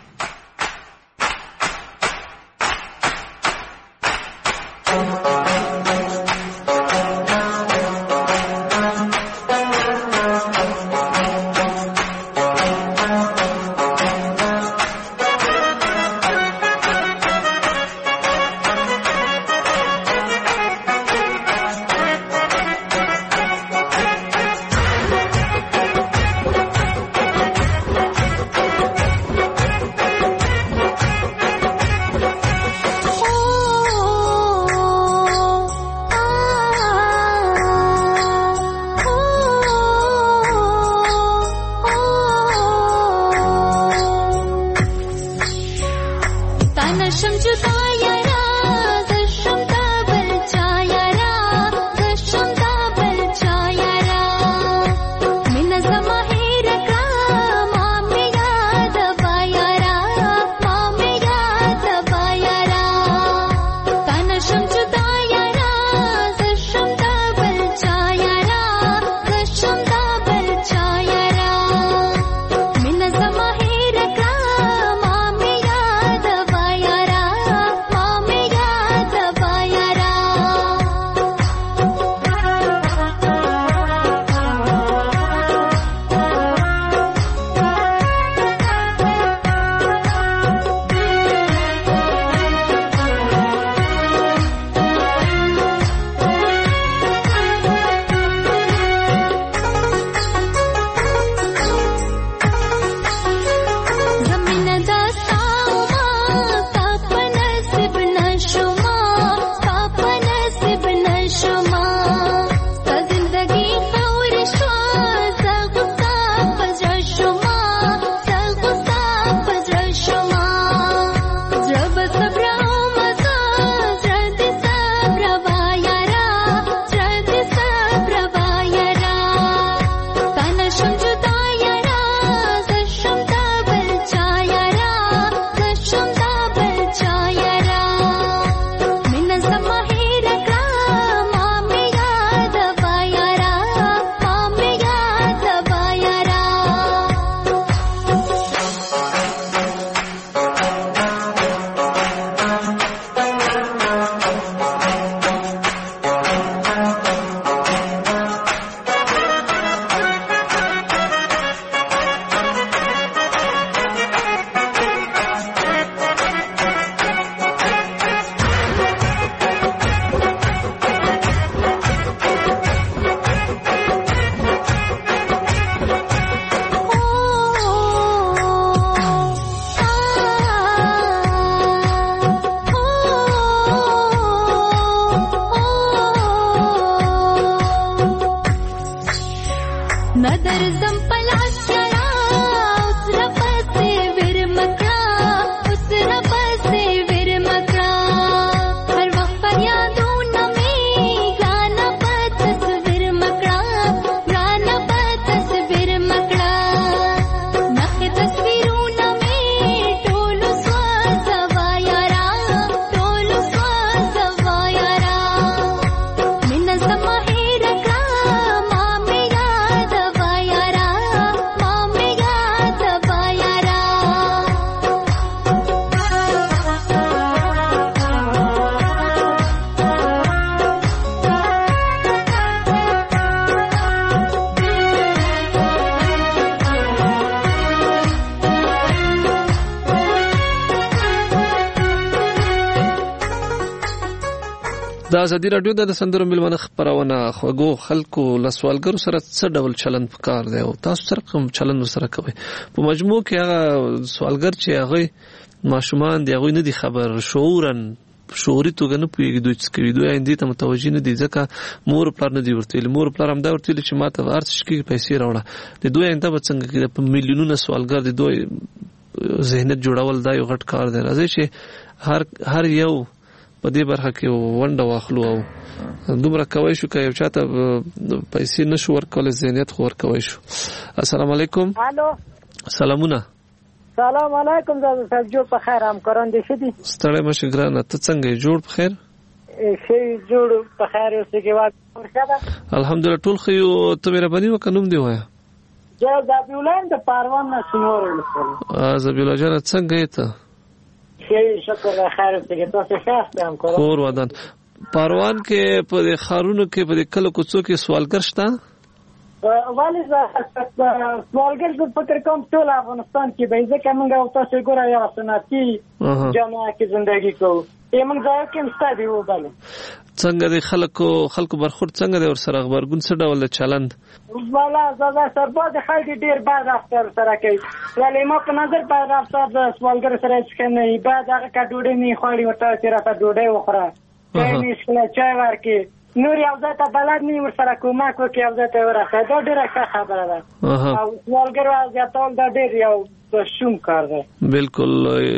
د ازادي رادیو د سندرو ملمنه خبرونه خوګو خلکو لسوالګرو سره څه ډول چلند پکار دی او تاسو سره کوم چلند سره کوي په مجموع کې هغه سوالګر چې هغه ماشومان دی هغه نه دي خبر شعورن شعوري توګه نه پوهیږي دوی څه کوي دوی اندې ته متوجه نه دي ځکه مور پلار نه دی ورته مور پلار هم دا ورته چې ماته ارڅ کې پیسې راوړه د دوی انده بڅنګ کې په میلیونونو سوالګر دي دوی ذهنیت جوړول دا یو غټ کار دی راځي چې هر هر یو په دې برخه کې ونده واخلو او دومره کوي شو که یو چاته پیسې نشو ورکول ذهنیت خو ورکوي شو. السلام علیکم. الو سلامونه. سلام علیکم زاده صاحب جوړ په خیر همکاران دي شدي ستړی مشه ګرانه ته څنګه جوړ په خیر شي جوړ په خیر اوسې کې واد ورشاده الحمدلله ټول خو ته مې ربانی وکنوم دی وایا جا زابیولان د پاروان نه سنور ولسل ا زابیولا جان څنګه ایته شي شکر خیر اوسې کې تاسو ښه همکاران خور ودان پاروان کې په خارونو کې په کلو کوڅو کې سوالګر شته والی سوالګر د فکر کوم ټول افغانستان کې به ځکه موږ او تاسو ګورئ یو سنتي جامعه کې ژوندۍ کوو یمن ځای کې مستدي و بل څنګه د خلکو خلکو برخورد څنګه د ور سره خبرګون څه ډول چلند والا زړه سرباز خلک ډیر بد رفتار سره کوي ولی ما په نظر په رفتار د سوالګر سره څه نه بعد هغه کډوډې نه خوړی ورته چې راته ډوډۍ وخوره کینې شله چای ورکي نور یو ځای ته بلد نه ور سره کومک وکړي یو ځای ته ورسه دا ډیره ښه خبره ده او سوالګر وضعیتول دا ډیر یو شوم کار دی بالکل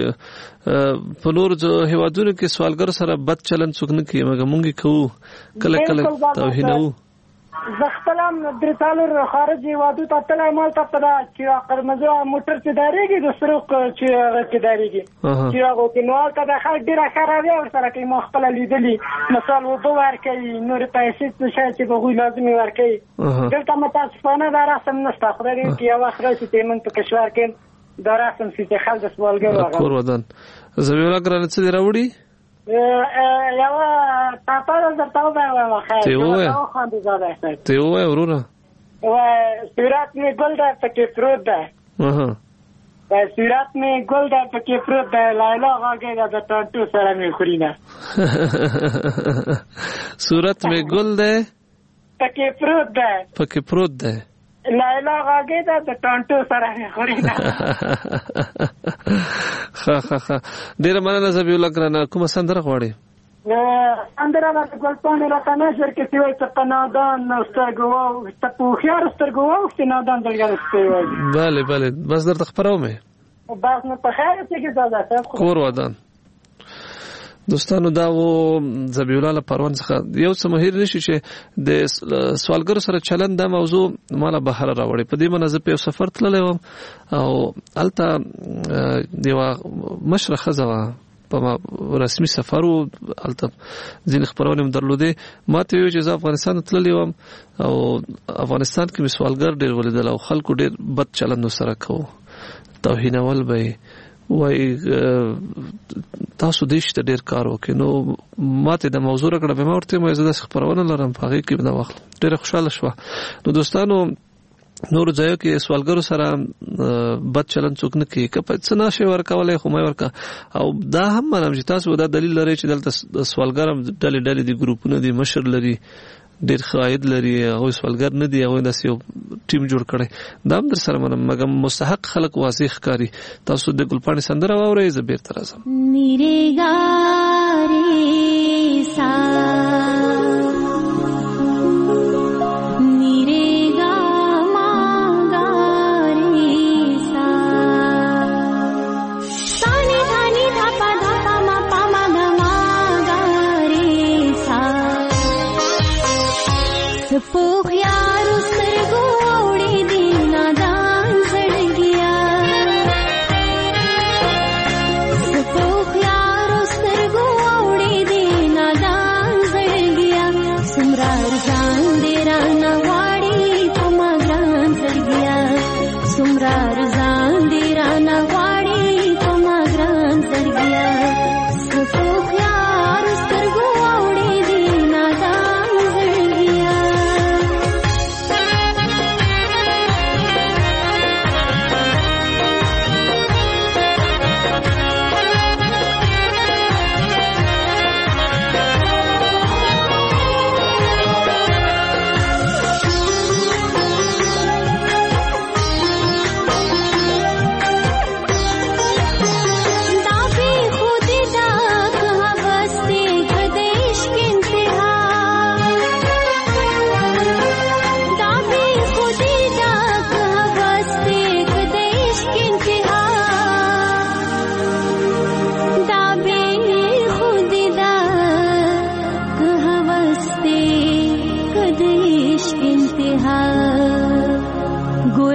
په نور هیوادونو کې سوالګر سره بد چلند څوک نه کوي مګر مونږ کوو کله کله توهینو زه خپل هم درې څلور خارج هیوادو ته تللی مالته په دا چې قرمزه موټر چې دارېږي د سروق چې هغه کې دارېږي چې هغو کې نو هلته د خلک ډېره ښه رویه ورسره کوي ما خپله لیدلي مثال اوبه ورکوي نورې پیسې څه شی چې به هغوی لازمې ورکوي دلته متاسفانه دا رسم نشته خدای دې وکړي یو وخت راشي چې موږ په کشور کې دا رسم شي چې خلک د سوالګرو هغه کور ودان زبیولا ګرانه څه دې راوړي یو پاپا درته ووایم خیر ته ووایه ته ووایه وروره صورت مې ګل دی پکې پروت دی صورت مې ګل دی پکې پروت دی لیلا غاږې ده د ټانټو سره مې خوري نه صورت مې ګل دی پکې پروت دی پکې پروت دی لیلا غاږې ده د ټانټو سره مې خوري نه ښه ښه ښه ډېره مننه زبیولا ګرانه کومه سندره غواړې سندره راته ګلپاڼې راته نشر کې چې وایي ته په نادان سترګو واوښته په هوښیارو سترګو واوښتې نادان دلګرو سپی وایي بله بله بس درته خپروم یې بس نو په خیر اوسېږي زاده صاحب کور ودان دوستانو دا و زبیولا له پروان څخه یو څه مهیر نشي چې د سوالګرو سره چلند دا موضوع مالا بهر راوړي په دې منځ په سفر تللی وم او الته دیو مشره خزه په رسمي سفر او الته ځین خبرونه درلودې ماته یو چې افغانستان تللی وم او افغانستان کې سوالګر ډېر ولیدل او خلکو ډېر بد چلند سره کوو توهینول به وای تاسو دیش ته ډیر کار وکړو نو ماته د موضوع راکړه به مورته مې زده خبرونه لرم په هغه کې به وخت ډیر خوشاله شو نو دوستانو نور ځایو کې سوالګرو سره بد چلند څوک نه کوي که په څه نشي ورکولای خو مې ورکا او دا هم منم چې تاسو دا دلیل لري چې دلته سوالګر ډلې ډلې دي ګروپونه دي مشر لري ډیر خواید لري او سوالګر نه دی او داسې یو ټیم جوړ کړي دا هم در سره منم مګر مستحق خلک واضح ښکاري تاسو د ګلپاڼې سندره واورئ زه بیرته راځم میرے گارے سا पोखियारो स्तरगो ओड़े दीना दान सड़ गया पोखियारो स्तरगो ओड़े दीना दान सड़ गया सुमरार जान देरा नवाड़ी कुमाग्रान सड़ गया सुमरार जान देरा नवाड़ी कुमाग्रान सड़ गया पोखियारो स्तरगो ओड़े दीना दान सड़ गया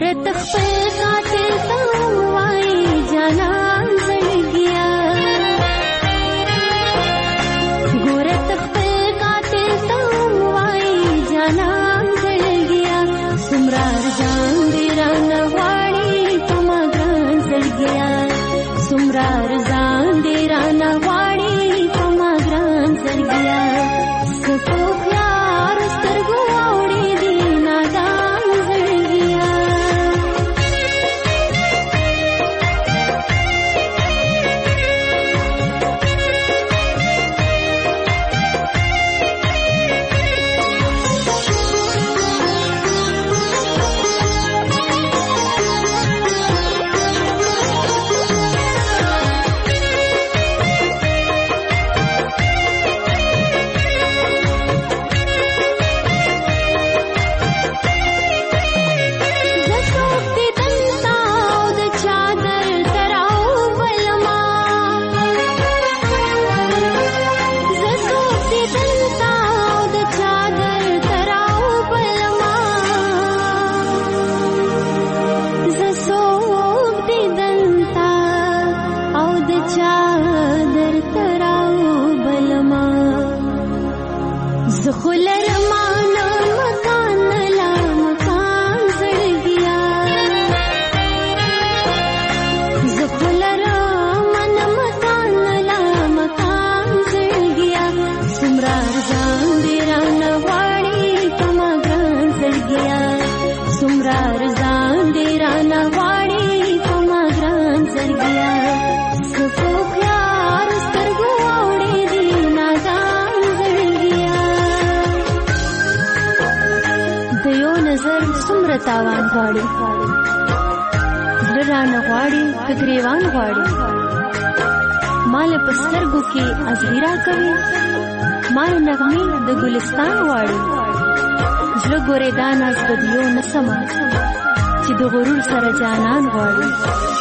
ګوره تخپل قاتل ته وایي جانان زړګیا ګوره تخپل قاتل ته وایي جانان زړګیا څومره ارزان دی رانه غواړي په ما ګران زړګیا څومره ارزان دی رانه غواړي په ما ګران زړګیا څه خيار سترګو اوړي دي نادان زړګیا تاوان غواړي زړه رانه غواړي که ګریوان غواړي مال په سترګو کې ازغیرا کوي مال نغمې د ګلستان غواړي زړه ګورې دا ناز بدیو نه سمه چې د غرور سره جانان غواړي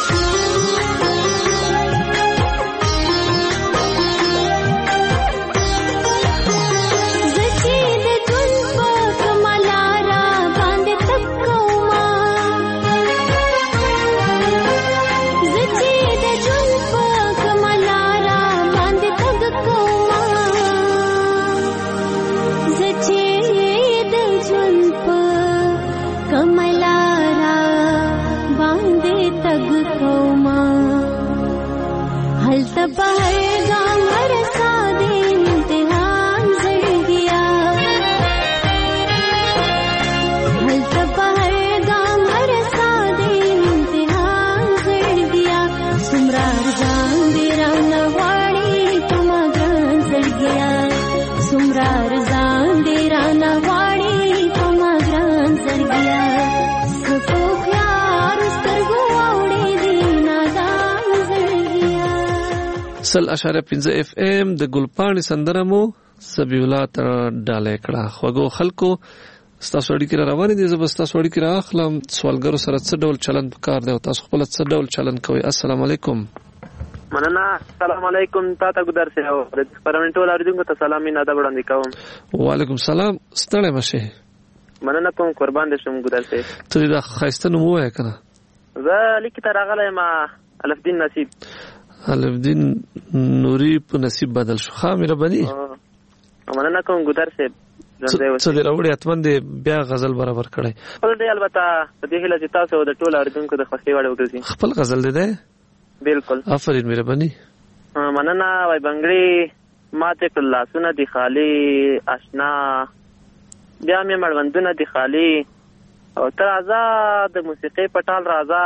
سل اشاره پنځه اف ام د ګلپاڼې سندره مو سبي الله ته ډالې کړه خوګو خلکو ستاسو اړیکې را روانې دي زه به ستاسو اړیکې را اخلم سوالګرو سره څه ډول چلند پکار دی او تاسو خپل څه ډول چلند کوئ السلام علیکم مننه السلام علیکم تا ته ګدر سه او د پرمنټو لاریدونکو ته سلام نه دا وړاندې کوم وعلیکم سلام ستړی مشه مننه کوم قربان دې شم ګدر سه ته دا خاصه نو وای کنه زه لیکي تر راغله ما الف دین نصیب الف دین نوري په نصیب بدل شو خا مې ربني مننه کوم ګدر سه څه دی راوړی اتمن دی بیا غزل برابر کړی خپل دی البته په دې هله چې تاسو د ټول اردوونکو د خوښي وړ وګرځي خپل غزل دی ده بالکل افرین مهرباني مننه وای بنگړي ماته کله سونه دی خالی آشنا بیا مې مړوندونه دی خالی او تر آزاد موسیقي پټال رازا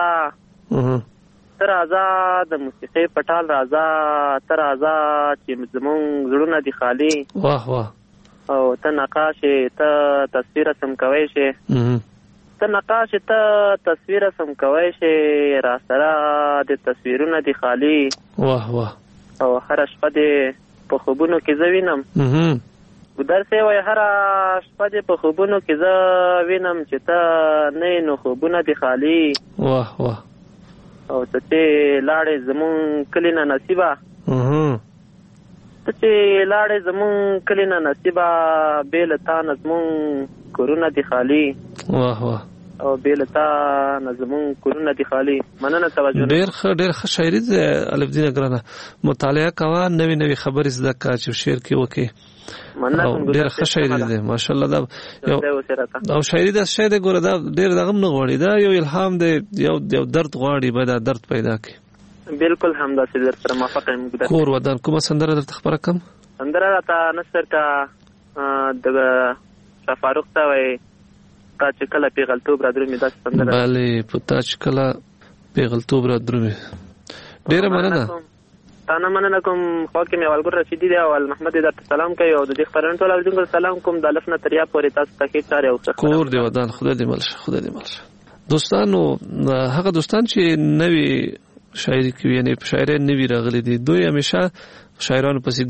تر آزاد موسیقي پټال رازا تر آزاد چې زمون زړونه دی خالی واه واه او ته نقاش ته تصویر سم کوي شي ته نقاش ته تصویر سم کوي شي را سره د تصویرونه دی خالی واه واه او هر شپه دې په خوبونو کې زوینم ګدر سه وای هر شپه دې په خوبونو کې ز وینم چې ته نه نو خوبونه دی خالی واه واه او ته لاړې زمون کلینا نصیبه ته چې لاړې زمون کلینا نصیبه بیل تا نظمون کورونه دی خالی واه واه او بیل تا نظمون کورونه دي خالي مننه توجه ډېر ښه ډېر ښه شاعري ده الف دین ګرانه مطالعه کوه نوې نوې خبرې زده کا چې شعر کې وکي مننه ډېر ښه شاعري ده ماشاءالله دا یو او شاعري دا شاعر ګوره دا ډېر دغه نه غواړي دا یو الهام دی یو یو درد غواړي به دا درد پیدا کړي بالکل همدا چې در سره موافق یم کور ودان کومه سندره درته خبره کوم سندره راته نصر ته د فاروق ته وای تا چې کله پیغلتوب را درومي دا سندره bale پتا چې کله پیغلتوب را درومي ډیره مننه تا نه مننه کوم خو کې مې والګر رشیدي دی او محمد درته سلام کوي او د دې خبرن ټول اوریدونکو سلام کوم د الف نه تریا پورې تاسو ته کې چاره او کور دی ودان خدای دې ملشه خدای دې ملشه دوستانو هغه دوستان چې نوی شاعري کوي یعنی شاعري نوی راغلي دي دوی همیشه شاعرانو پسې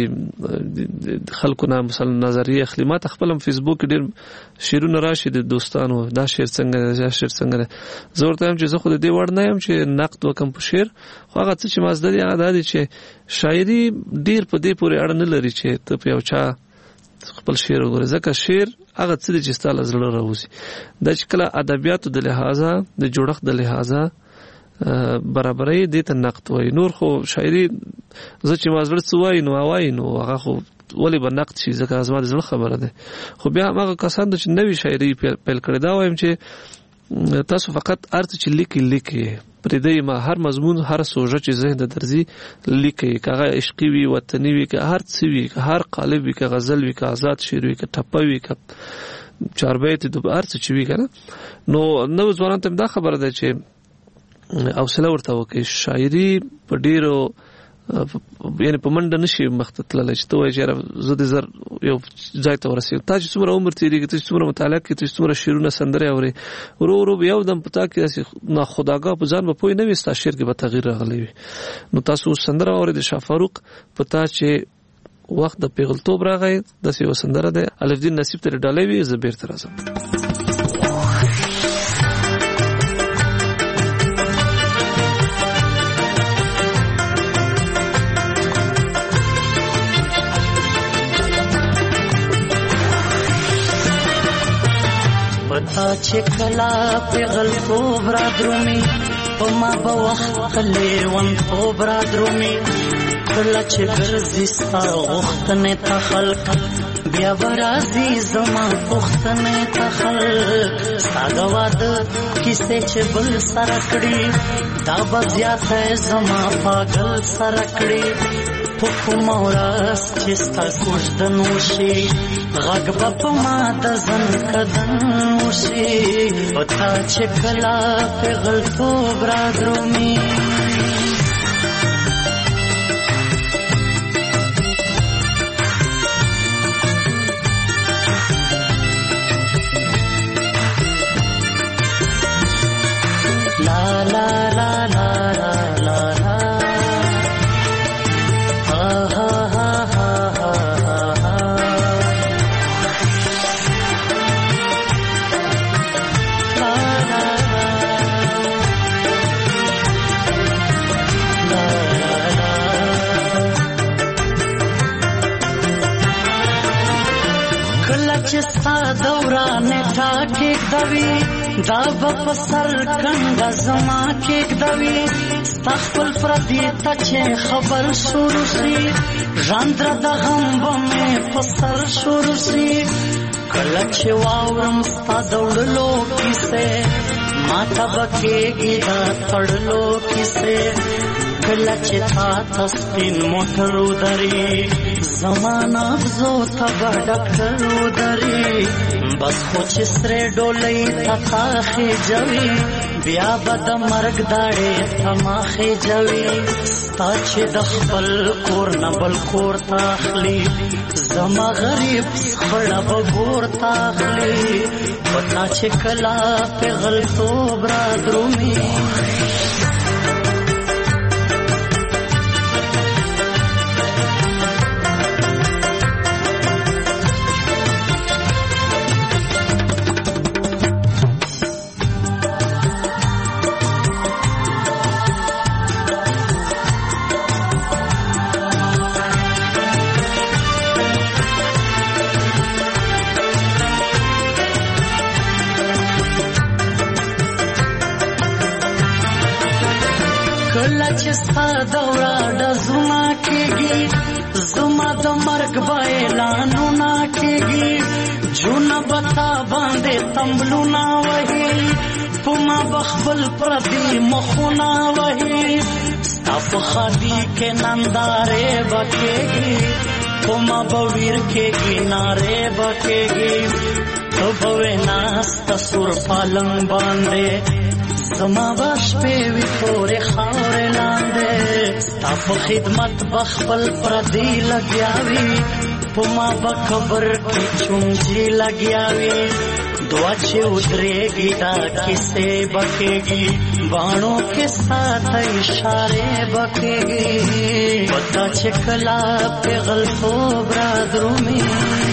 ګرځي خلکو نه مثلا نظریه اخلي ما خپل فیسبوک ډېر شعرونه راشي د دوستانو دا شعر څنګه دا شعر څنګه زه ورته هم چې زه خو د دې وړ نه یم چې نقد وکم په شعر خو هغه څه چې ما زده دي هغه دا چې شاعري ډېر په دې پورې اړه نه لري چې ته په یو چا خپل شعر وګورې ځکه شعر هغه څه چې ستاسو زړه راوځي دا چې کله ادبیاتو د لحاظه د جوړښت د لحاظه برابرۍ دې ته نقد وای نور خو شاعري زه چې ما زړه څه وای نو وای نو هغه خو ولې به نقد شي ځکه زما د زړه خبره ده خو بیا هغه کسان چې نوې شاعري پیل کړي دا وایم چې تاسو فقط ارته چې لیکي لیکي پرې دې ما هر مضمون هر سوژه چې ذهن د درځي لیکي کغه عشقي وي وطني وي که هر څه وي که هر قالب وي که غزل وي که آزاد شعر وي که ټپه وي که چاربیت د هر څه چې وي کنه نو نو ځوانان ته دا خبره ده چې حوصله ورته وکړي شاعري په ډیرو یعنی په منډه نشي مخته تللی چې ته وایې چې زه د زر یو ځای ته ورسېږم تا چې څومره عمر تېرېږي ته چې څومره مطالعه کوې ته چې څومره شعرونه سندرې اورې ورو ورو به یو دم په تا کې داسې ناخودآګاه په ځان به پوه نه وي ستا شعر کې به تغییر راغلی وي نو تاسو اوس سندره واورئ د شاه فاروق په تا چې وخت د پیغلتوب راغی داسې یوه سندره دی الف دین نصیب ته ډالۍ وي زه بېرته راځم پتا چې کلا پیغلتوب را درومي په ما به وخت لیون خوب را درومي کله چې ګرځي ستا غوښتنې ته خلق بیا به راځي زما پوښتنې ته خلق ستا د واده کیسې چې بل سره کړي دا به زیاته زما پاگل سره کړي په کوم ورځ چې ستا کوژدن وشي غږ به په ما د زن کدن وشي پتا چې کله پیغلتوب را درومي لا لا لا لا لا لا دورانه تا کېږدوي دا به په سر کنګه زما کېږدوي ستا خپل پردي ته چې خبر شروع شي ژاندره د غم به مې په سر شروع شي کله چې واورم ستا د وړلو کیسې ما ته به کېږي د تړلو کیسې کله چې تا ته سپین موټر ودري زما نبضو ته به ډاکټر ودري بس خو چې سرې ډولۍ ته تا خېجوي بیا به د مرګ داړې ته ما خېجوي ستا چې د خپل کور نه بل کور ته اخلي زما غریب خړه به ګور ته اخلي پتا چې کله پیغلتوب را درومي کله چې ستا دوره ډزونه کېږي زما د مرګ به اعلانونه کېږي جونه به تا باندې تمبلونه وهي په ما به خپل پردي مخونه وهي ستا په خادي کې نندارې به کېږي په ما به ویر کېږي نارې به کېږي ته به وې ناسته سور پالنګ باندې زما به شپې وي تورې خاورې لاندې ستا په خدمت به خپل پردي لګیا وي په ما به قبر کې چونجي لګیا وي دعا چې ودرېږي دا کیسې به کېږي باڼو کې ستا ته اشارې به کېږي پتا چې کله پیغل خوب را درومي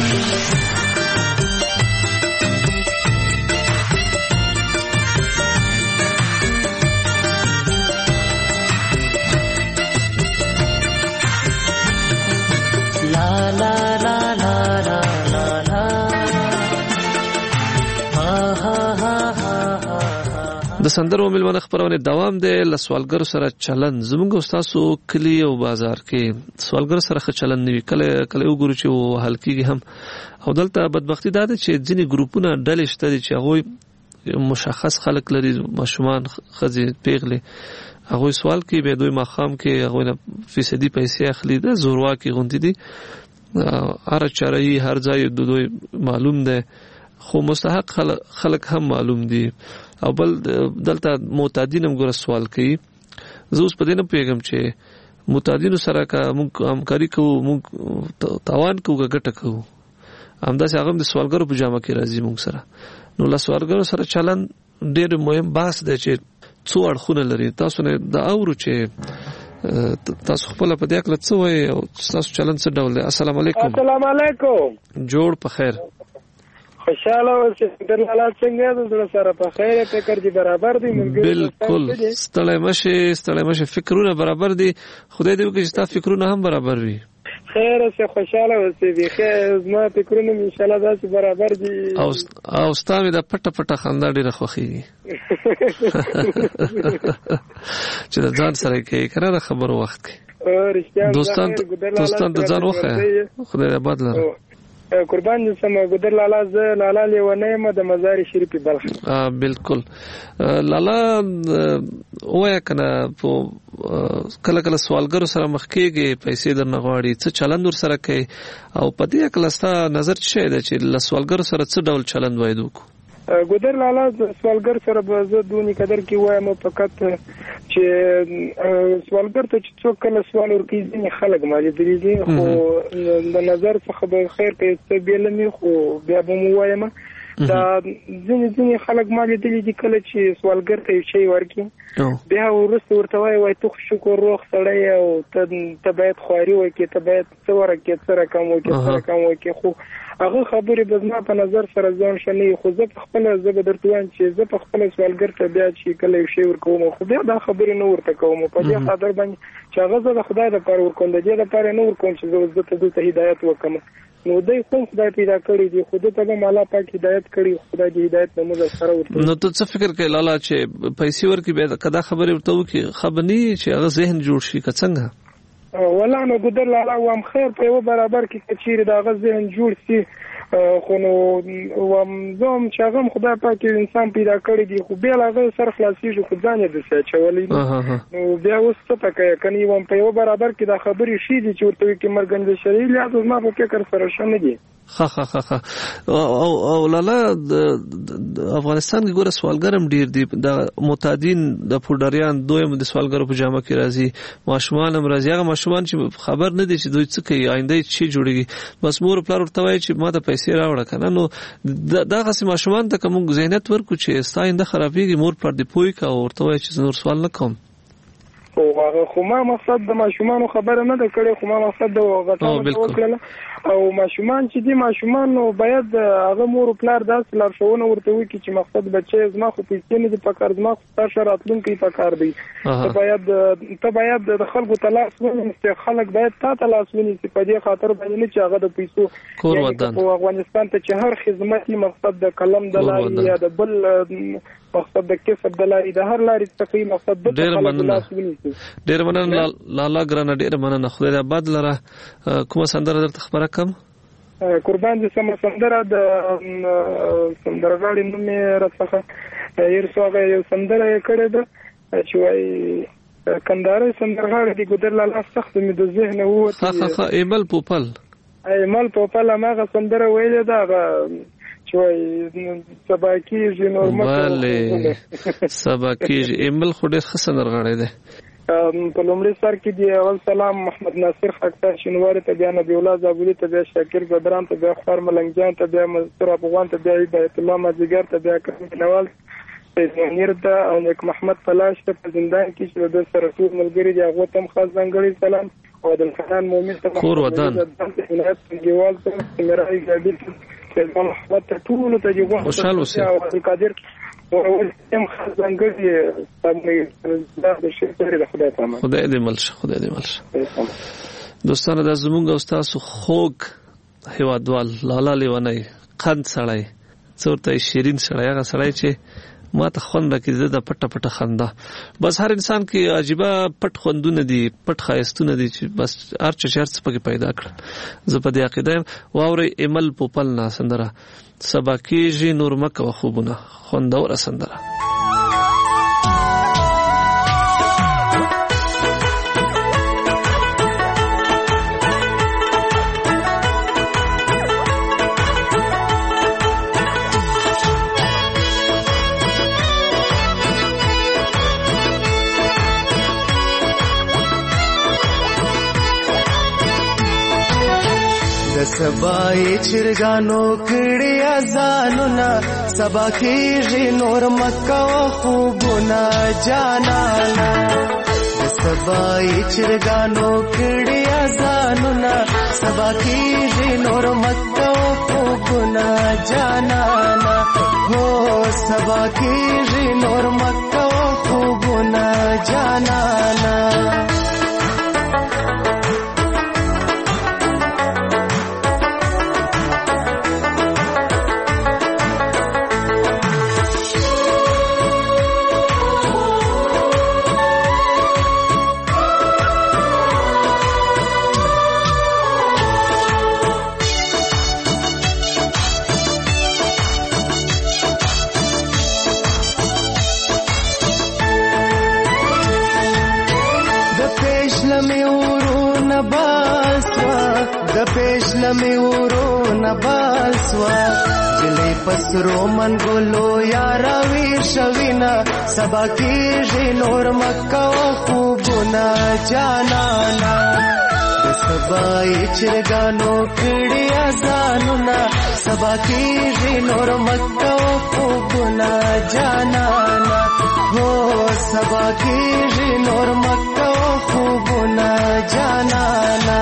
د سندرو ملمنه خبرونه دوام دی لسوالګر سره چلن زموږ استادو کلی او بازار کې سوالګر سره ښه چلن نیوي کله کله وګورو چې وهل کېږي هم او دلته بدبختی دا ده چې ځینې ګروپونه ډلې شته چې هغه مشخص خلک لري ماشومان خزي پیغلي هغه سوال کې به دوی مخام کې هغه فیصدي پیسې اخلي د زوروا کې غونډې دي هر چاري هر ځای د دوی معلوم ده خو مستحق خلک هم معلوم دي او بل دلته معتادین هم ګور سوال کوي زه اوس په دې نه پیغام چې معتادین سره کا موږ همکاري کوو موږ تاوان کوو ګټه کوو همداسې هغه د سوالګرو په جامه کې راځي موږ سره نو له سوالګرو سره چلن ډېر مهم بحث دی چې څو اړخونه لري تاسو نه دا اورو چې تاسو خپل په دې کې څه وایي او تاسو چلن څه ډول دی السلام علیکم السلام علیکم جوړ په خیر خوشاله اوسئ در حالات څنګه دي زړه سره په خیر فکر دي برابر دي بالکل ستړی مشه ستړی مشه فکرونه برابر دي خدای دې وکړي چې تاسو فکرونه هم برابر وي خیر اوسئ خوشاله اوسئ به خیر زما فکرونه ان شاء الله داسې برابر دي او او ستاسو د پټه پټه خندا ډیره خوخيږي چې د ځان سره کې کړه خبرو وخت کې دوستان دوستان د ځان وخه خدای دې آباد لره قربان دې سم ګدر لالا ز لالا لیونه ما د مزار شریف بلخ ا بالکل لالا وای کنه په کله کله سوالګر سره مخ کېږي پیسې درنه غواړي څه چلند ور سره کوي او په دې کلستا نظر څه دی چې سوالګر سره څه ډول چلند وای دوک ګدر لالا سوالګر سره به زه دونی قدر کې وایم فقط چې سوالګر ته چې څوک کله سوال ورکړي ځینې خلک مالي دي خو د نظر څخه به خیر کې څه بیلمي خو بیا به مو وایم دا ځینې ځینې خلک مالي دي چې کله چې سوالګر ته شي ورکړي بیا ورسته ورته وای وای ته شکر روغ سړی او ته باید خواري وکړي ته باید څه ورکړي څه رقم وکړي څه رقم وکړي خو هغه خبرې به زما په نظر سره ځان شنه خو زه په خپل زه به درته وایم چې زه په خپل سوالګر ته بیا چې کله یو شی ورکوم خو بیا دا خبرې نه ورته کوم په دې خاطر باندې چې هغه زه د خدای لپاره ورکوم د دې لپاره نه ورکوم چې زه ته دلته هدایت وکم نو دوی خو خدای پیدا کړی دی خو ته به مالا پاک هدایت کړی خدای دې هدایت نه موږ سره ورته نو ته څه فکر کوي لالا چې پیسې ورکې به کدا خبرې ورته وکي خبرني چې هغه ذهن جوړ شي که څنګه ولا نو ګدر لالا وام خیر په یو برابر کې کچیر دا غ ذهن جوړ شي خو نو وام زوم چې هغه خدای پاک انسان پیدا کړی دی خو بیا هغه سره خلاصيږي خو ځان یې د څه چولې نو بیا اوس څه پکې کني وام په یو برابر کې دا خبرې شي دي چې ورته کې مرګند شری لازم ما په فکر سره شنه دي ها ها ها او او لالا افغانستان کې ګوره سوالګرم ډیر دي د معتادین د پوډریان دویم د سوالګرو په جامه کې راځي ماشومان هم راځي هغه ماشومان چې خبر نه دي چې دوی څه کوي آینده چی جوړيږي بس مور پلار ورته وایي چې ما ته پیسې راوړه کنه نو دا غسی ماشومان ته کوم ذهنیت ورکو چې ستاینده خرابېږي مور پر دی پوي کا ورته وایي چې نور سوال نه کوم او هغه خو ما مقصد د ماشومان خبره نه ده کړې خو ما مقصد د غټه وکړه او ماشومان چې دي ماشومان نو باید هغه مور پلار داس لارښوونه ورته وکړي چې مقصد بچي زما خو پیسې نه دي پکار زما خو تاسو راتلونکي پکار دی ته باید ته باید د خلکو تلاش ونیسې خلک باید تا تلاش ونیسي په دې خاطر باندې چې هغه د پیسو او افغانستان ته چې هر خدمت مقصد د کلم د لارې یا د بل مقصد د کسب د لارې د هر لارې تقوی مقصد د ډېر مننه ډېر مننه لالا ګرانه ډېر مننه خدای دې آباد لره کومه سندره درته خبره کوم قربان دې سم سندره د سندرغاړي نوم یې راڅخه هیر څوغه یو سندره یې کړې ده چې وایي کندهاري سندرغاړي د ګودر لالا سخت مې د ذهن ووت ها ها ایمل پوپل ایمل پوپل هغه سندره ویلې ده هغه چې وایي سبا کېږي نور مکه بله سبا کېږي ایمل خو ډېر ښه سندرغاړی دی په لومړي سر کې دی اول سلام محمد ناصر خاکسار شینواري ته بیا نبی الله زابلي ته بیا شاکر بدران ته بیا خور ملنګ جان ته بیا مستر افغان ته بیا هدایت الله مازیګر ته بیا کریم نوال منیر ته او نیک محمد فلاش ته په زندان کې چې د سره ټول ملګري دی هغه تم خاص ځانګړي سلام او د خان مومن ته کور ودان عنایت دیوال ته میرای ګابل ته محمد ته ټول ته یو خوشحال اوسه او قادر او تم خاص ځانګړي خدای دې ملشه خدای دې ملشه دوستانو د زمونږ استاد خوګ هیوادوال لالا لیونی قند سړی څورته شیرین سړی هغه سړی چې ما ته خوند راکړي زه د پټه پټه خندا بس هر انسان کې عجیبه پټ خوندونه دي پټ ښایستونه دي چې بس هر چا چې هر څه پکې پیدا کړل زه په دې عقیده یم واورئ ایمل پوپل نه سندره سبا کېږي نور مه کوه خوبونه خوندوره سندره سبای چرګانو کړي اذانونه سبا کېږي نور مکه خوبونه جانانا سبای چرګانو کړي اذانونه سبا کېږي نور مکه خوبونه جانانا هو سبا کېږي نور مکه خوبونه جانانا لمی ورونه بالسوا جلی پسرو من ګلو یارا ویر شوینا سبا کېږي نور مکه خوبونه جانانا سبای چرګانو کړي اذانونه سبا کېږي نور مکه خوبونه جانانا هو سبا کېږي نور مکه خوبونه جانانا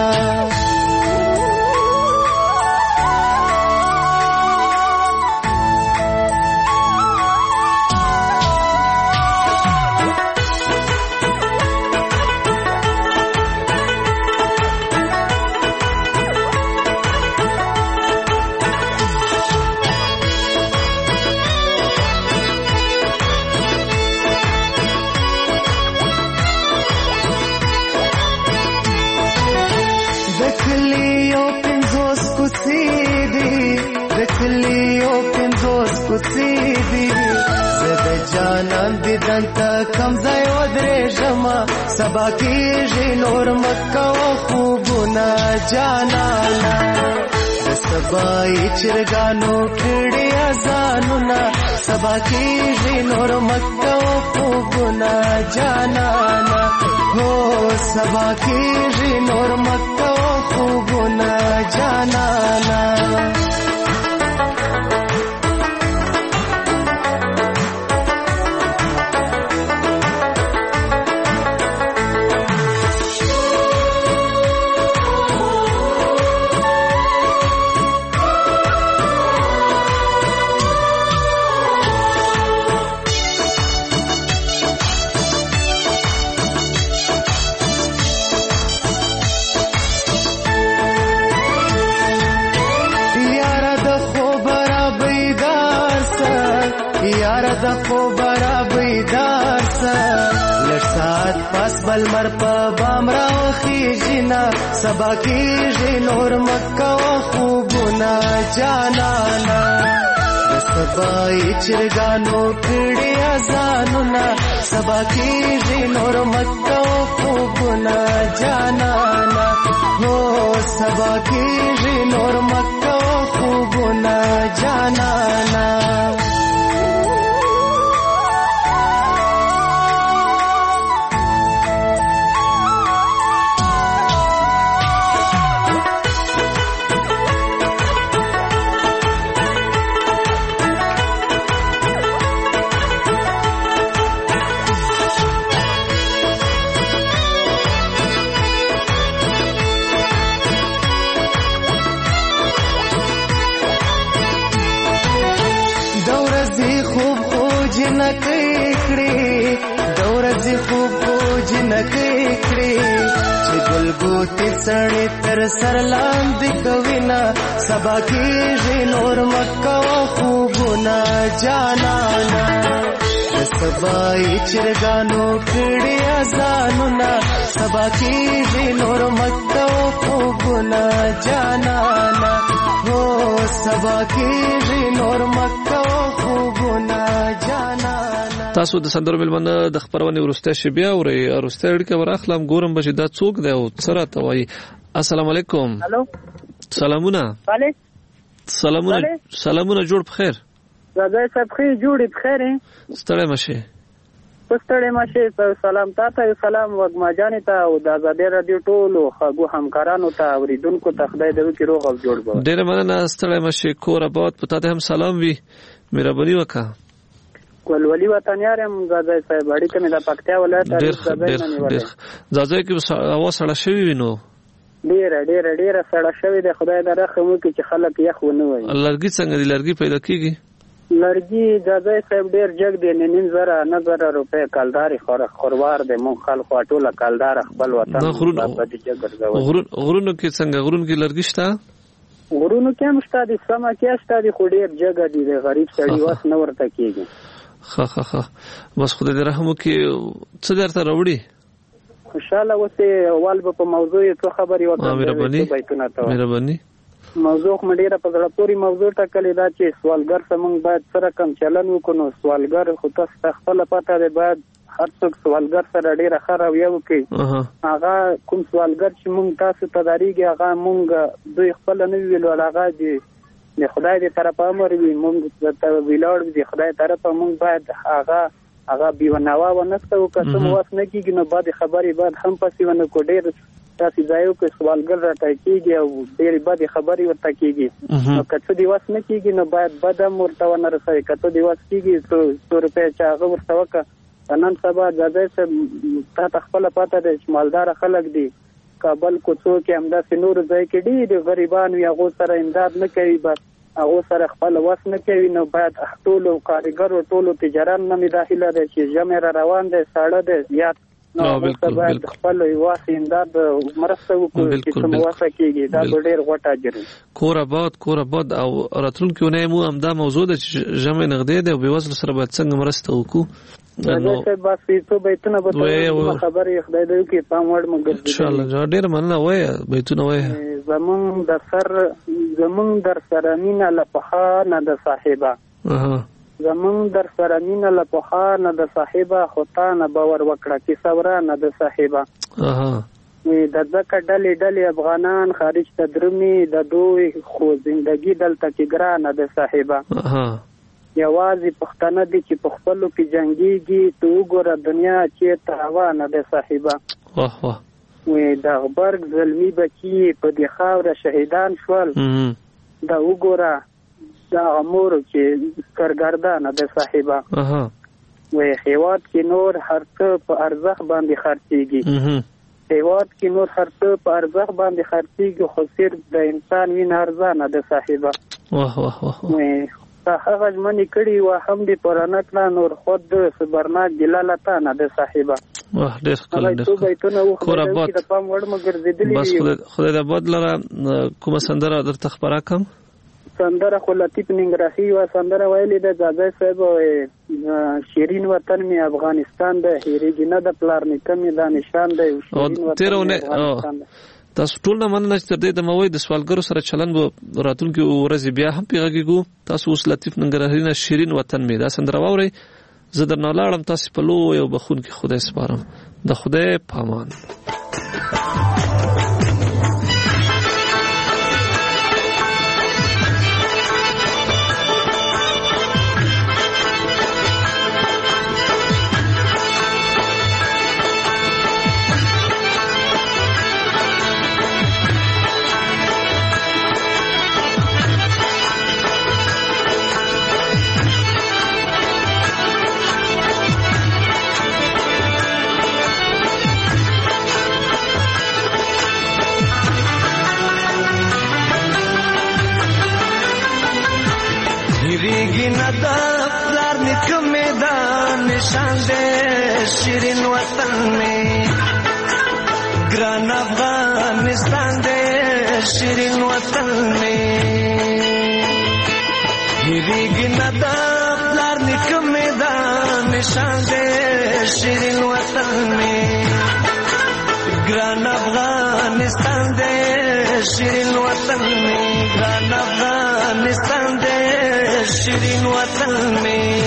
دلته کم ځای ودرېږمه سبا کېږي نور مکه خوبونه جانانا د سبای چرګانو کړي اذانونه سبا کېږي نور مکه خوبونه جانانا هو سبا کېږي نور مکه خوبونه جانانا یار د خوب را بیدار سه لږ ساعت پس بل مر په بام راوخیږي نه سبا کېږي نور مه کوه خوبونه جانانه د سبایي چرګانو کړي اذانونه سبا کېږي نور مه کوه خوبونه جانانه هو سبا کېږي نور مه کوه خوبونه جانانه ګوتې څڼې تر سر لاندې کوي نه سبا کېږي نور مه کوه خوبونه جانانه د سبایي چرګانو کړي اذانونه سبا کېږي نور مه کوه خوبونه جانانه هو سبا کېږي نور مه کوه خوبونه جانانه. تاسو د سندرو ملمنه د خبرونه ورسته شی بیا اوري ورسته اړیکه ورخلم ګورم بشه دا څوک دی او سره ته وای السلام علیکم. الو سلامونه. بله سلامونه سلامونه جوړ بخیر. راځي صاحب خیر جوړ بخیر. ستړی مشه. ستړی مشه سلام تاسو سلام وګما جانې ته او د آزادۍ رادیو ټولو خاګو همکارانو ته اوریدونکو ته خدای دې وکړي روغ او جوړ به. ډیر مننه ستړی مشه کور آباد پتا ته هم سلام وی مهرباني وکړه. ولولي وطنيار هم زاده صاحب اړیکه مې د پکتیا ولایت د زاده نه نیولې زاده کې هوا سړه شوی وینو ډیر ډیر ډیر سړه شوی د خدای د رحم کې چې خلک یخ ونه وي. لرګي څنګه دی لرګي پیدا کیږي؟ لرګي زاده صاحب ډیر جګ دی نیم زره نه زره روپے کالداري خوروار دی مون خلکو ټوله کالدار خپل وطن په دې جګ ګرځول. غرونو کې څنګه غرونو کې لرګي شته؟ غرونو کې هم شته دي سما کې شته دي خو ډیر جګ دي د غریب سړي واس نه ورته کیږي. خا خا خا بس خدای دې رحم وکړي. څه درته راوړي؟ خوشاله اوسې اول په موضوع څه خبرې وکړم. مهرباني مهرباني موضوع مې ډیره په زړه پورې موضوع ټاکلې ده چې سوالګر سمون باید سره کم چلن وکړو. سوالګر خو تاسو خپل پته ده باید هر څوک سوالګر سره ډیره خراب یو کوي. هغه کوم سوالګر چې مونږ تاسو ته داریږي هغه مونږ دوی خپل نه ویلو هغه دی د خدای دې طرفه امر وي مونږ ته ویلوړ دي خدای طرفه مونږ باید هغه هغه بیونوا ونستو که څه واس نه کیږي نو بعد خبرې بعد هم پسې ونه کو ډیر تاسو ځایو کې سوالګر راته کیږي او ډیر بعد خبرې ورته کیږي نو که څه دی واس نه کیږي نو باید بدم ورته ونه رسوي که څه دی واس کیږي څو روپے چې هغه ورته وکړه نن سبا ځای څه تا خپل پاته د مالدار خلک دي کابل کوڅو کې همداسې نور ځای کې ډېر غریبان وي هغو سره امداد نه کوي بس هغو سره خپل وس نه کوي نو باید ټولو کارګرو ټولو تجاران نه مې داخله دی چې ژمی را روان دی ساړه دی زیات نو هغو باید خپل واس امداد مرسته وکړو چې څه مواسه کېږي دا به ډېر غوټ اجر وي. کور آباد کور آباد او راتلونکي اونۍ مو همدا موضوع ده چې ژمی نږدې دی او بېوزلو سره باید څنګه مرسته وکړو. راځه صاحب بس څو بیتونه به خبرې خدای دې وکړي پام وړ مو ګرځي انشاءالله ډېر مننه وایه بیتونه وایه. زمون د سر زمون در سره مینه له پخوا نه د صاحبه زمون در سره مینه له پخوا نه د صاحبه خو تا نه باور وکړه کیسه ورانه د صاحبه د ځکه ډلې ډلې افغانان خارج ته درومي د دوی خو زندگی دلته کې ګرانه د صاحبه یوازې پښتانه دي چې په خپلو کې جنګېږي ته وګوره دنیا چېرته روانه ده صاحبه. واه واه وې د غبرګ زلمي بچي په دې خاوره شهیدان شول دا وګوره دا امور چې سرګردانه ده صاحبه. وې هېواد کې نور هر څه په ارزښت باندې خرڅېږي هېواد کې نور هر څه په ارزښت باندې خرڅېږي خو صرف د انسان وینه ارزانه ده صاحبه. واه واه واه هغه ژمنې کړي وه هم دې پوره نه کړه نور خود صبرناک ګیله له تا نه ده صاحبه. واه ډېر ښکلی ډېر کور آباد بس خدای د آباد لره کومه سندره درته خپره کړم؟ سندره خو لطیف ننګرهاري و سندره ویلې ده زاده صاحب شیرین وطن می افغانستان ده هیریږي نه د پلار نیکه می دا نشان ده شیرین وطن افغانستان تاسو ټول نه مننه چې تر دې د موي د سوالګرو سره چلن به راتلونکي ورځې بیا هم پیغاږیږو تاسو اوس لطیف ننګرهاري نه شیرین وطن می دا سندره واورئ زه درنه ولاړم تاسو په لوی او بخونکي خدای سپارم د خدای پامان شیرین وطن میں گران افغانستان دے شیرین وطن میں ہیریگی ندا پلار نکم میدان نشان دے شیرین وطن میں گران افغانستان دے شیرین وطن میں گران افغانستان دے شیرین وطن میں